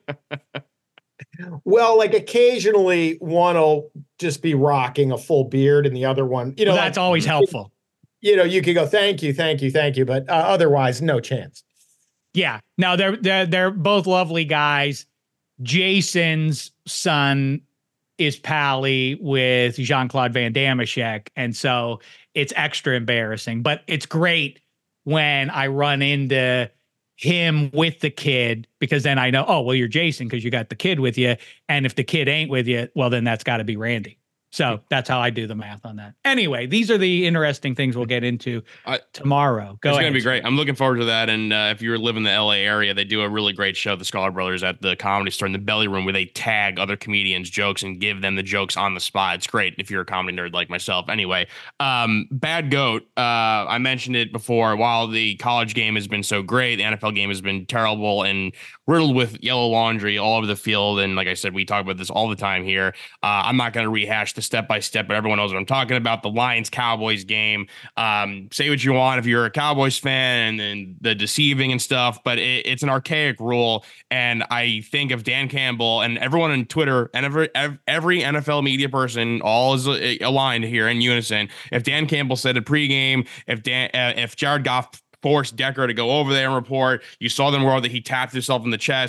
Well, like occasionally one will just be rocking a full beard and the other one, you know, well, that's like, always helpful. You know, you could go, thank you, thank you, thank you. But uh, otherwise, no chance. Yeah, no, they're, they're, they're both lovely guys. Jason's son is pally with Jean-Claude Van Dameshek. And so it's extra embarrassing, but it's great when I run into him with the kid, because then I know, oh, well, you're Jason because you got the kid with you. And if the kid ain't with you, well, then that's got to be Randy. So that's how I do the math on that. Anyway, these are the interesting things we'll get into uh, tomorrow. Go it's ahead. It's going to be great. I'm looking forward to that. And uh, if you live in the L A area, they do a really great show, the Sklar Brothers, at the Comedy Store in the Belly Room, where they tag other comedians' jokes and give them the jokes on the spot. It's great if you're a comedy nerd like myself. Anyway, um, Bad Goat, uh, I mentioned it before. While the college game has been so great, the N F L game has been terrible and riddled with yellow laundry all over the field. And like I said, we talk about this all the time here. Uh, I'm not going to rehash the step-by-step, but everyone knows what I'm talking about. The Lions-Cowboys game. Um, say what you want if you're a Cowboys fan and, and the deceiving and stuff, but it, it's an archaic rule. And I think if Dan Campbell and everyone on Twitter and every, every N F L media person all is aligned here in unison, if Dan Campbell said it pregame, if Dan, uh, if Jared Goff forced Decker to go over there and report, you saw them where that he tapped himself in the chest.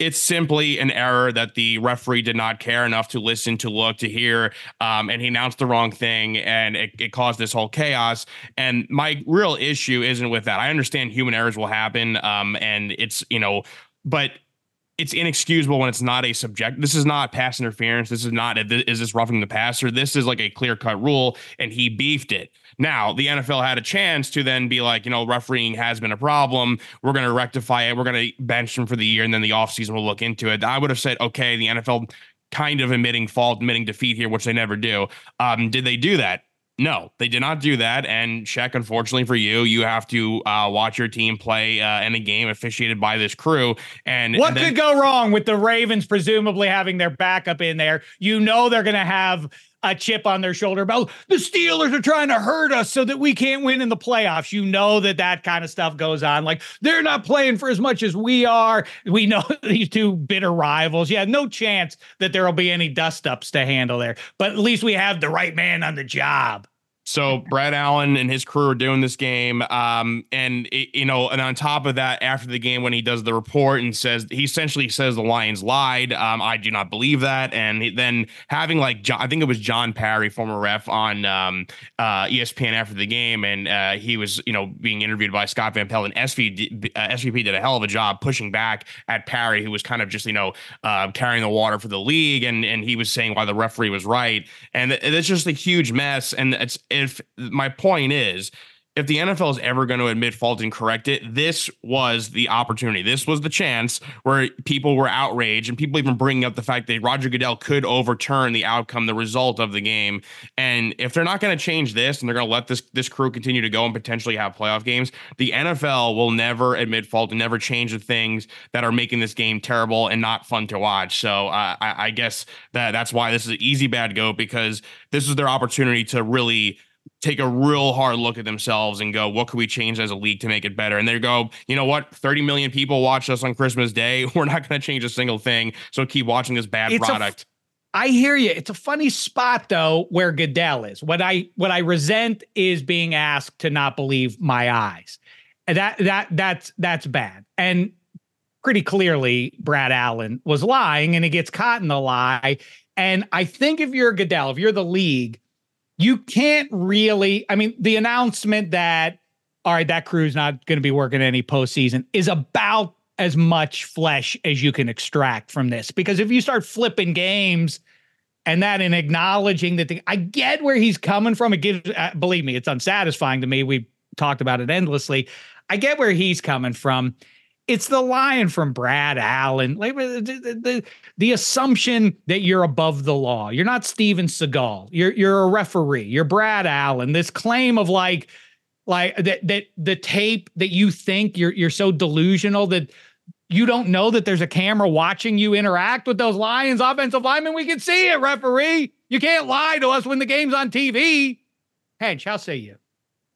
it's simply an error that the referee did not care enough to listen, to look, to hear, um, and he announced the wrong thing, and it, it caused this whole chaos. And my real issue isn't with that. I understand human errors will happen, um, and it's, you know, but it's inexcusable when it's not a subject. This is not pass interference. This is not, is this roughing the passer? This is like a clear cut rule, and he beefed it. Now, the N F L had a chance to then be like, you know, refereeing has been a problem. We're going to rectify it. We're going to bench him for the year, and then the offseason will look into it. I would have said, okay, the N F L kind of admitting fault, admitting defeat here, which they never do. Um, did they do that? No, they did not do that. And Shaq, unfortunately for you, you have to uh, watch your team play uh, in a game officiated by this crew. And what and then- could go wrong with the Ravens presumably having their backup in there? You know they're going to have a chip on their shoulder about the Steelers are trying to hurt us so that we can't win in the playoffs. You know that that kind of stuff goes on. Like, they're not playing for as much as we are. We know these two bitter rivals. Yeah, no chance that there will be any dust ups to handle there. But at least we have the right man on the job. So Brad Allen and his crew are doing this game. Um, and, it, you know, and on top of that, after the game, when he does the report and says, he essentially says the Lions lied. Um, I do not believe that. And he, then having like, John, I think it was John Parry, former ref on um, uh, E S P N after the game. And uh, he was, you know, being interviewed by Scott Van Pelt, and S V P, uh, S V P did a hell of a job pushing back at Parry, who was kind of just, you know, uh, carrying the water for the league. And, and he was saying why the referee was right. And it's just a huge mess. And it's, if my point is, if the N F L is ever going to admit fault and correct it, this was the opportunity. This was the chance where people were outraged, and people even bringing up the fact that Roger Goodell could overturn the outcome, the result of the game. And if they're not going to change this, and they're going to let this this crew continue to go and potentially have playoff games, the N F L will never admit fault and never change the things that are making this game terrible and not fun to watch. So uh, I, I guess that that's why this is an easy bad go, because this is their opportunity to really take a real hard look at themselves and go, what could we change as a league to make it better? And they go, you know what? thirty million people watch us on Christmas Day. We're not going to change a single thing. So keep watching this bad It's product. A, I hear you. It's a funny spot though, where Goodell is. What I, what I resent is being asked to not believe my eyes. And that, that, that's, that's bad. And pretty clearly Brad Allen was lying, and he gets caught in the lie. And I think if you're Goodell, if you're the league, you can't really, I mean, the announcement that, all right, that crew's not going to be working any postseason is about as much flesh as you can extract from this. Because if you start flipping games and that and acknowledging that, the, I get where he's coming from. It gives, uh, believe me, it's unsatisfying to me. We've talked about it endlessly. I get where he's coming from. It's the line from Brad Allen, like the, the, the, the assumption that you're above the law. You're not Steven Seagal. You're you're a referee. You're Brad Allen. This claim of like, like that that the tape that you think you're you're so delusional that you don't know that there's a camera watching you interact with those Lions offensive linemen. We can see it, referee. You can't lie to us when the game's on T V. Hench, how say you?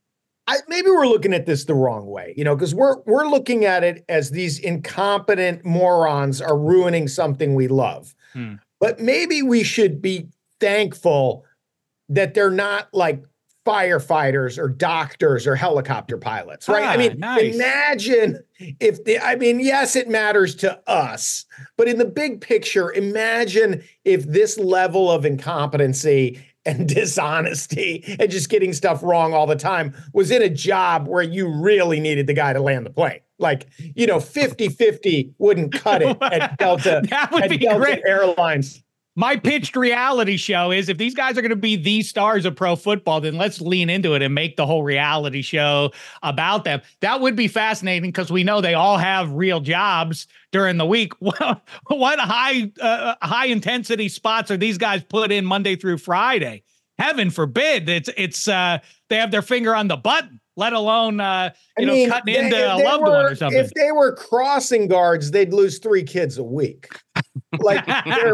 I, maybe we're looking at this the wrong way, you know, because we're we're looking at it as these incompetent morons are ruining something we love. Hmm. But maybe we should be thankful that they're not like firefighters or doctors or helicopter pilots, right? Ah, I mean, nice. Imagine if the, I mean, yes, it matters to us, but in the big picture, imagine if this level of incompetency and dishonesty and just getting stuff wrong all the time was in a job where you really needed the guy to land the plane. Like, you know, fifty-fifty wouldn't cut it at Delta, that would at be Delta great. Airlines. My pitched reality show is, if these guys are going to be the stars of pro football, then let's lean into it and make the whole reality show about them. That would be fascinating, because we know they all have real jobs during the week. What high uh, high intensity spots are these guys put in Monday through Friday? Heaven forbid it's it's uh, they have their finger on the button, let alone uh, you I know mean, cutting they, into a loved were, one or something. If they were crossing guards, they'd lose three kids a week. Like they're,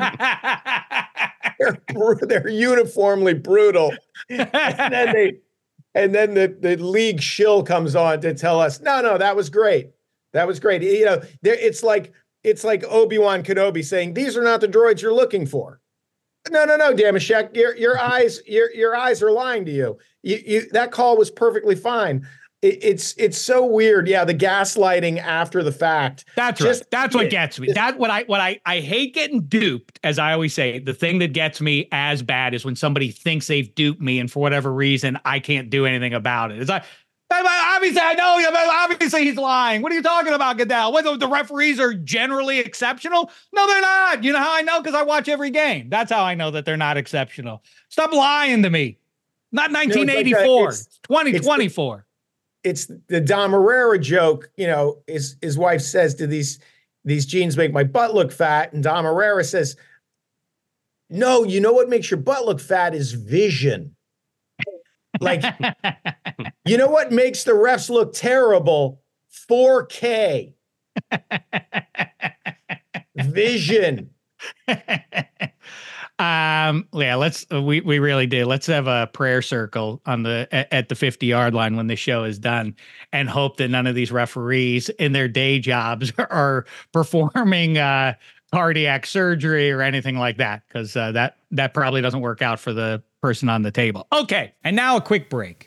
they're they're uniformly brutal, and then they and then the the league shill comes on to tell us, no, no, that was great, that was great. You know, it's like it's like Obi-Wan Kenobi saying, these are not the droids you're looking for. No, no, no, Damashek, your your eyes your your eyes are lying to you. You, you that call was perfectly fine. it, it's it's so weird. Yeah, the gaslighting after the fact. That's Just, right. That's what gets me. That what I what I I hate getting duped. As I always say, the thing that gets me as bad is when somebody thinks they've duped me, and for whatever reason, I can't do anything about it. It's like, obviously, I know. Obviously, he's lying. What are you talking about, Goodell? Whether the referees are generally exceptional? No, they're not. You know how I know? Because I watch every game. That's how I know that they're not exceptional. Stop lying to me. Not nineteen eighty-four. It's, it's twenty twenty-four. It's the, it's the Dom Herrera joke. You know, his his wife says, "Do these these jeans make my butt look fat?" And Dom Herrera says, "No, you know what makes your butt look fat is vision." Like, you know what makes the refs look terrible? four K. Vision. um, yeah, let's, we, we really do. Let's have a prayer circle on the, at, at the fifty yard line when the show is done, and hope that none of these referees in their day jobs are performing, uh, cardiac surgery or anything like that. Cause, uh, that, that probably doesn't work out for the person on the table. Okay. And now a quick break.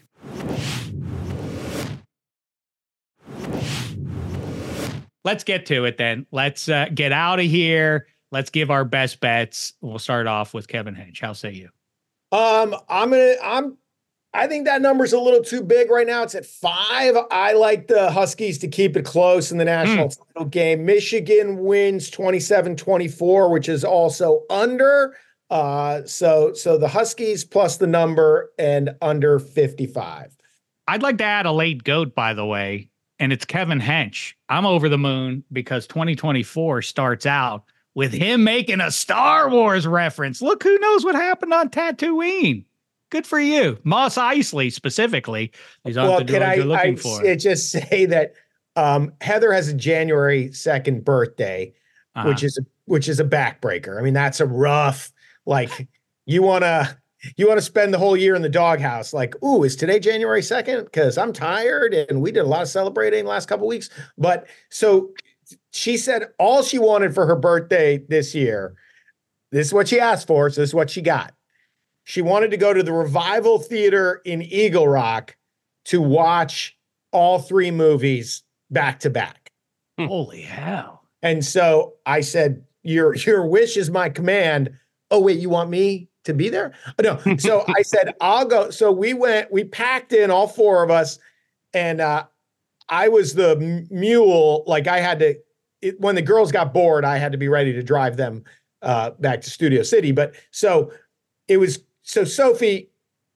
Let's get to it then. Let's uh, get out of here. Let's give our best bets. We'll start off with Kevin Hench. How say you? Um, I'm gonna. I'm. I think that number's a little too big right now. It's at five. I like the Huskies to keep it close in the national mm. title game. Michigan wins twenty-seven twenty-four, which is also under. Uh, so so the Huskies plus the number and under fifty-five. I'd like to add a late goat, by the way, and it's Kevin Hench. I'm over the moon because twenty twenty-four starts out with him making a Star Wars reference. Look who knows what happened on Tatooine. Good for you. Mos Eisley specifically is on well, the can I, you're looking I for. I just say that um, Heather has a January second birthday, uh-huh. which is a, which is a backbreaker. I mean, that's a rough, like, you want to you want to spend the whole year in the doghouse. Like, ooh, is today January second? Because I'm tired and we did a lot of celebrating the last couple of weeks. But so she said all she wanted for her birthday this year, this is what she asked for, so this is what she got. She wanted to go to the Revival Theater in Eagle Rock to watch all three movies back to back. Holy hell. And so I said, your, your wish is my command. Oh, wait, you want me to be there? No. So I said, I'll go. So we went, we packed in all four of us, and uh, I was the mule. Like I had to, it, when the girls got bored, I had to be ready to drive them uh, back to Studio City. But so it was, so Sophie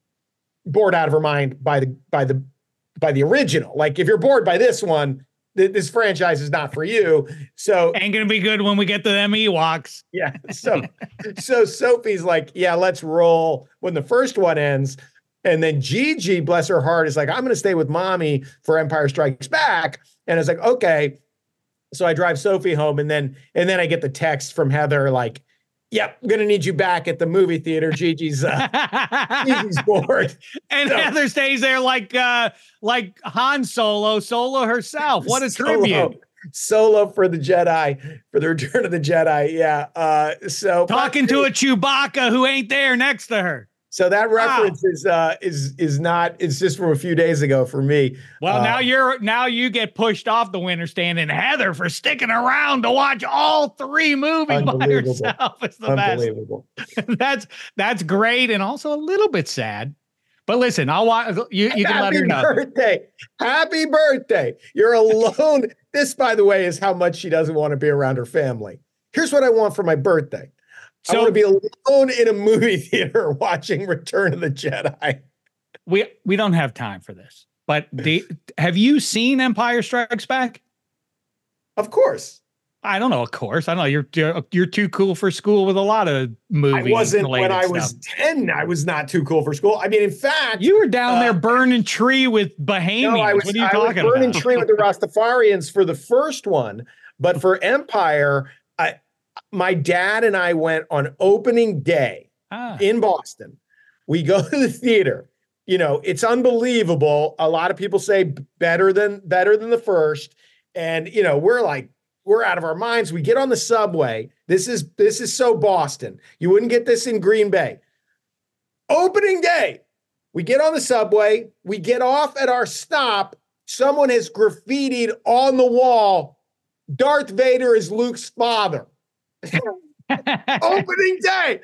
bored out of her mind by the, by the, by the original. Like if you're bored by this one, th- this franchise is not for you. So ain't going to be good when we get to them Ewoks. Yeah. So, so Sophie's like, yeah, let's roll when the first one ends. And then Gigi, bless her heart, is like, I'm going to stay with mommy for Empire Strikes Back. And it's like, okay. So I drive Sophie home, and then, and then I get the text from Heather, like, yep, I'm going to need you back at the movie theater. Gigi's, uh, Gigi's bored. And so, Heather stays there like, uh, like Han Solo, Solo herself. What a Solo, tribute. Solo for the Jedi, for the Return of the Jedi. Yeah. Uh, so talking to a Chewbacca who ain't there next to her. So that reference wow. is uh, is is not. It's just from a few days ago for me. Well, uh, now you're now you get pushed off the winner stand, and Heather for sticking around to watch all three movies by herself is the Unbelievable. best. that's that's great, and also a little bit sad. But listen, I'll watch. You, you can let her know. Happy birthday! Happy birthday! You're alone. This, by the way, is how much she doesn't want to be around her family. Here's what I want for my birthday. So, I want to be alone in a movie theater watching Return of the Jedi. We we don't have time for this. But the, have you seen Empire Strikes Back? Of course. I don't know. Of course, I know you're you're too cool for school with a lot of movies. I wasn't when I stuff. was ten. I was not too cool for school. I mean, in fact, you were down uh, there burning tree with Bahamians. No, I was, what are you I talking was burning about? tree with the Rastafarians for the first one, but for Empire, I. My dad and I went on opening day ah. in Boston. We go to the theater. You know, it's unbelievable. A lot of people say better than better than the first. And, you know, we're like, we're out of our minds. We get on the subway. This is this is so Boston. You wouldn't get this in Green Bay. Opening day. We get on the subway. We get off at our stop, someone has graffitied on the wall, Darth Vader is Luke's father. Opening day.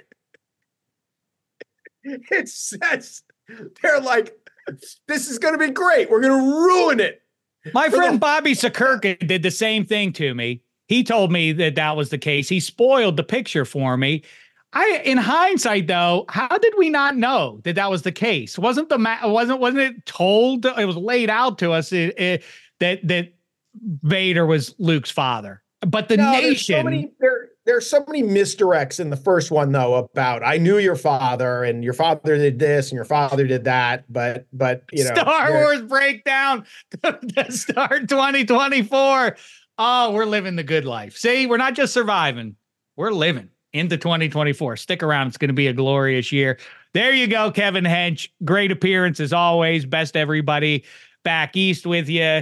It says, they're like, this is going to be great. We're going to ruin it. My friend Bobby Sakurka did the same thing to me. He told me that that was the case. He spoiled the picture for me. I, in hindsight, though, how did we not know that that was the case? Wasn't the ma- wasn't wasn't it told? It was laid out to us it, it, that that Vader was Luke's father. But the no, nation. There's so many, there, there's so many misdirects in the first one, though, about I knew your father and your father did this and your father did that. But, but you know, Star Wars breakdown to start twenty twenty-four. Oh, we're living the good life. See, we're not just surviving, we're living into twenty twenty-four. Stick around. It's going to be a glorious year. There you go, Kevin Hench. Great appearance as always. Best everybody back east with you.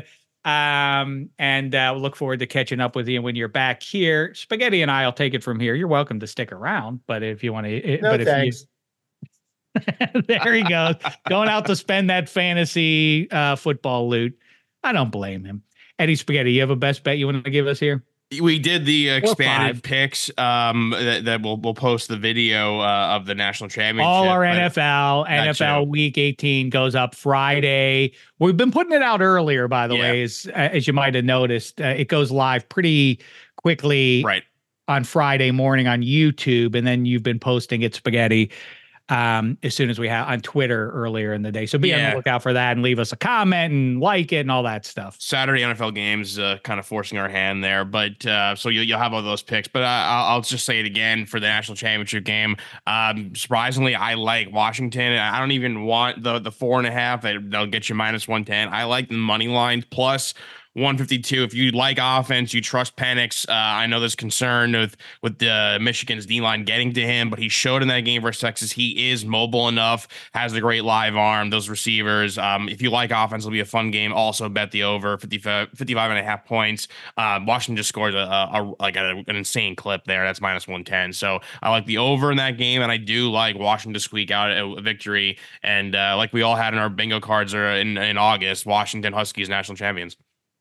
Um, and uh, we'll look forward to catching up with you when you're back here. Spaghetti and I will take it from here. You're welcome to stick around, but if you want to, no, but if thanks. you, there he goes, going out to spend that fantasy uh, football loot. I don't blame him. Eddie Spaghetti, you have a best bet you want to give us here? We did the expanded picks um, that, that we'll, we'll post the video uh, of the national championship. All our N F L, N F L Week eighteen goes up Friday. We've been putting it out earlier, by the yeah. way, as, as you might have noticed. Uh, it goes live pretty quickly right. on Friday morning on YouTube, and then you've been posting it, Spaghetti, um, as soon as we have on Twitter earlier in the day. So be yeah. on the lookout for that and leave us a comment and like it and all that stuff. Saturday N F L games, uh, kind of forcing our hand there, but uh, so you, you'll have all those picks. But I, I'll, I'll just say it again for the national championship game. Um, surprisingly, I like Washington. I don't even want the the four and a half. They, they'll get you minus one ten. I like the money line plus one fifty-two. If you like offense, you trust Penix. Uh, I know there's concern with with the Michigan's D line getting to him, but he showed in that game versus Texas he is mobile enough, has a great live arm. Those receivers. Um, if you like offense, it'll be a fun game. Also bet the over fifty-five, fifty-five and a half points. Uh, Washington just scored a, a, a like a, an insane clip there. That's minus one ten. So I like the over in that game, and I do like Washington to squeak out a, a victory. And uh, like we all had in our bingo cards or in in August, Washington Huskies national champions.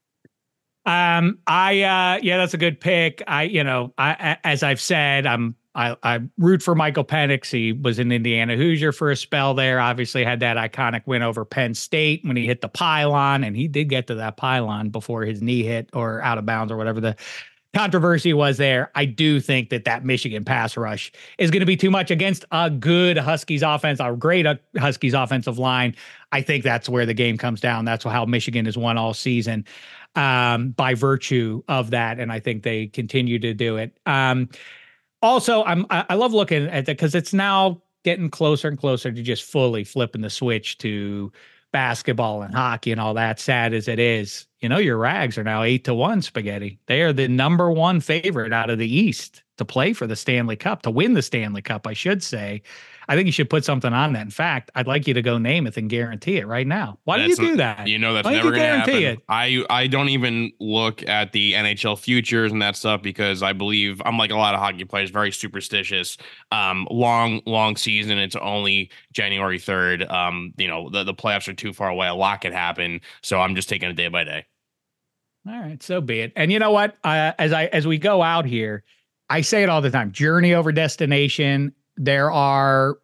Um, I, uh, yeah, that's a good pick. I, you know, I, as I've said, I'm, I, I root for Michael Penix. He was an Indiana Hoosier for a spell there. Obviously had that iconic win over Penn State when he hit the pylon, and he did get to that pylon before his knee hit or out of bounds or whatever the controversy was there. I do think that that Michigan pass rush is going to be too much against a good Huskies offense, a great Huskies offensive line. I think that's where the game comes down. That's how Michigan has won all season. Um, by virtue of that, and I think they continue to do it. Um, also, I'm I, I love looking at that because it's now getting closer and closer to just fully flipping the switch to basketball and hockey and all that. Sad as it is, you know, your Rags are now eight to one. Spaghetti. They are the number one favorite out of the East to play for the Stanley Cup, to win the Stanley Cup, I should say. I think you should put something on that. In fact, I'd like you to go Namath and guarantee it right now. Why do you do that? You know, that's Why never going to happen. It? I, I don't even look at the N H L futures and that stuff because I believe I'm like a lot of hockey players, very superstitious. Um, long, long season. It's only January third. Um, you know, the, the playoffs are too far away. A lot could happen. So I'm just taking it day by day. All right. So be it. And you know what? Uh, as I, as we go out here, I say it all the time, journey over destination. There are,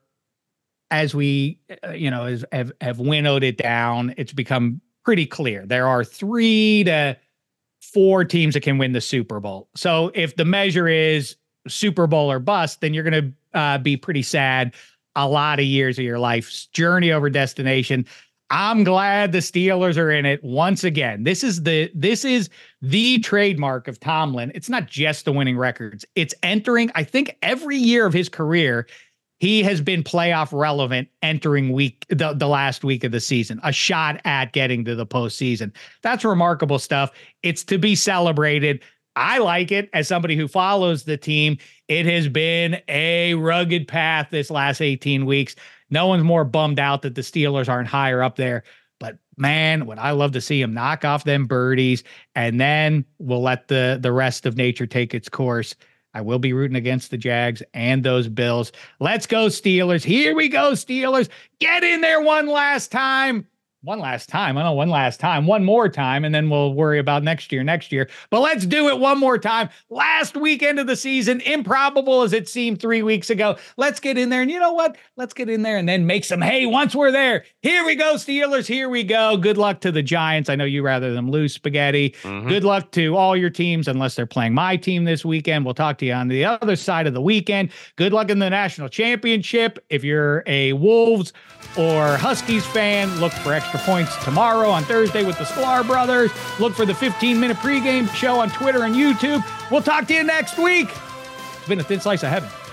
as we, uh, you know, as, have, have winnowed it down, it's become pretty clear. There are three to four teams that can win the Super Bowl. So if the measure is Super Bowl or bust, then you're going to uh, be pretty sad a lot of years of your life's journey over destination. I'm glad the Steelers are in it once again. This is the this is the trademark of Tomlin. It's not just the winning records. It's entering, I think every year of his career, he has been playoff relevant entering week the, the last week of the season, a shot at getting to the postseason. That's remarkable stuff. It's to be celebrated. I like it as somebody who follows the team. It has been a rugged path this last eighteen weeks. No one's more bummed out that the Steelers aren't higher up there. But man, would I love to see him knock off them birdies, and then we'll let the, the rest of nature take its course. I will be rooting against the Jags and those Bills. Let's go, Steelers. Here we go, Steelers. Get in there one last time. One last time. I know one last time, one more time, and then we'll worry about next year, next year. But let's do it one more time. Last weekend of the season, improbable as it seemed three weeks ago. Let's get in there. And you know what? Let's get in there and then make some hay once we're there. Here we go, Steelers. Here we go. Good luck to the Giants. I know you rather them lose, Spaghetti. Mm-hmm. Good luck to all your teams, unless they're playing my team this weekend. We'll talk to you on the other side of the weekend. Good luck in the national championship. If you're a Wolves or Huskies fan, look for extra points tomorrow on Thursday with the Sklar brothers. Look for the fifteen minute pregame show on Twitter and YouTube. We'll talk to you next week. It's been a thin slice of heaven.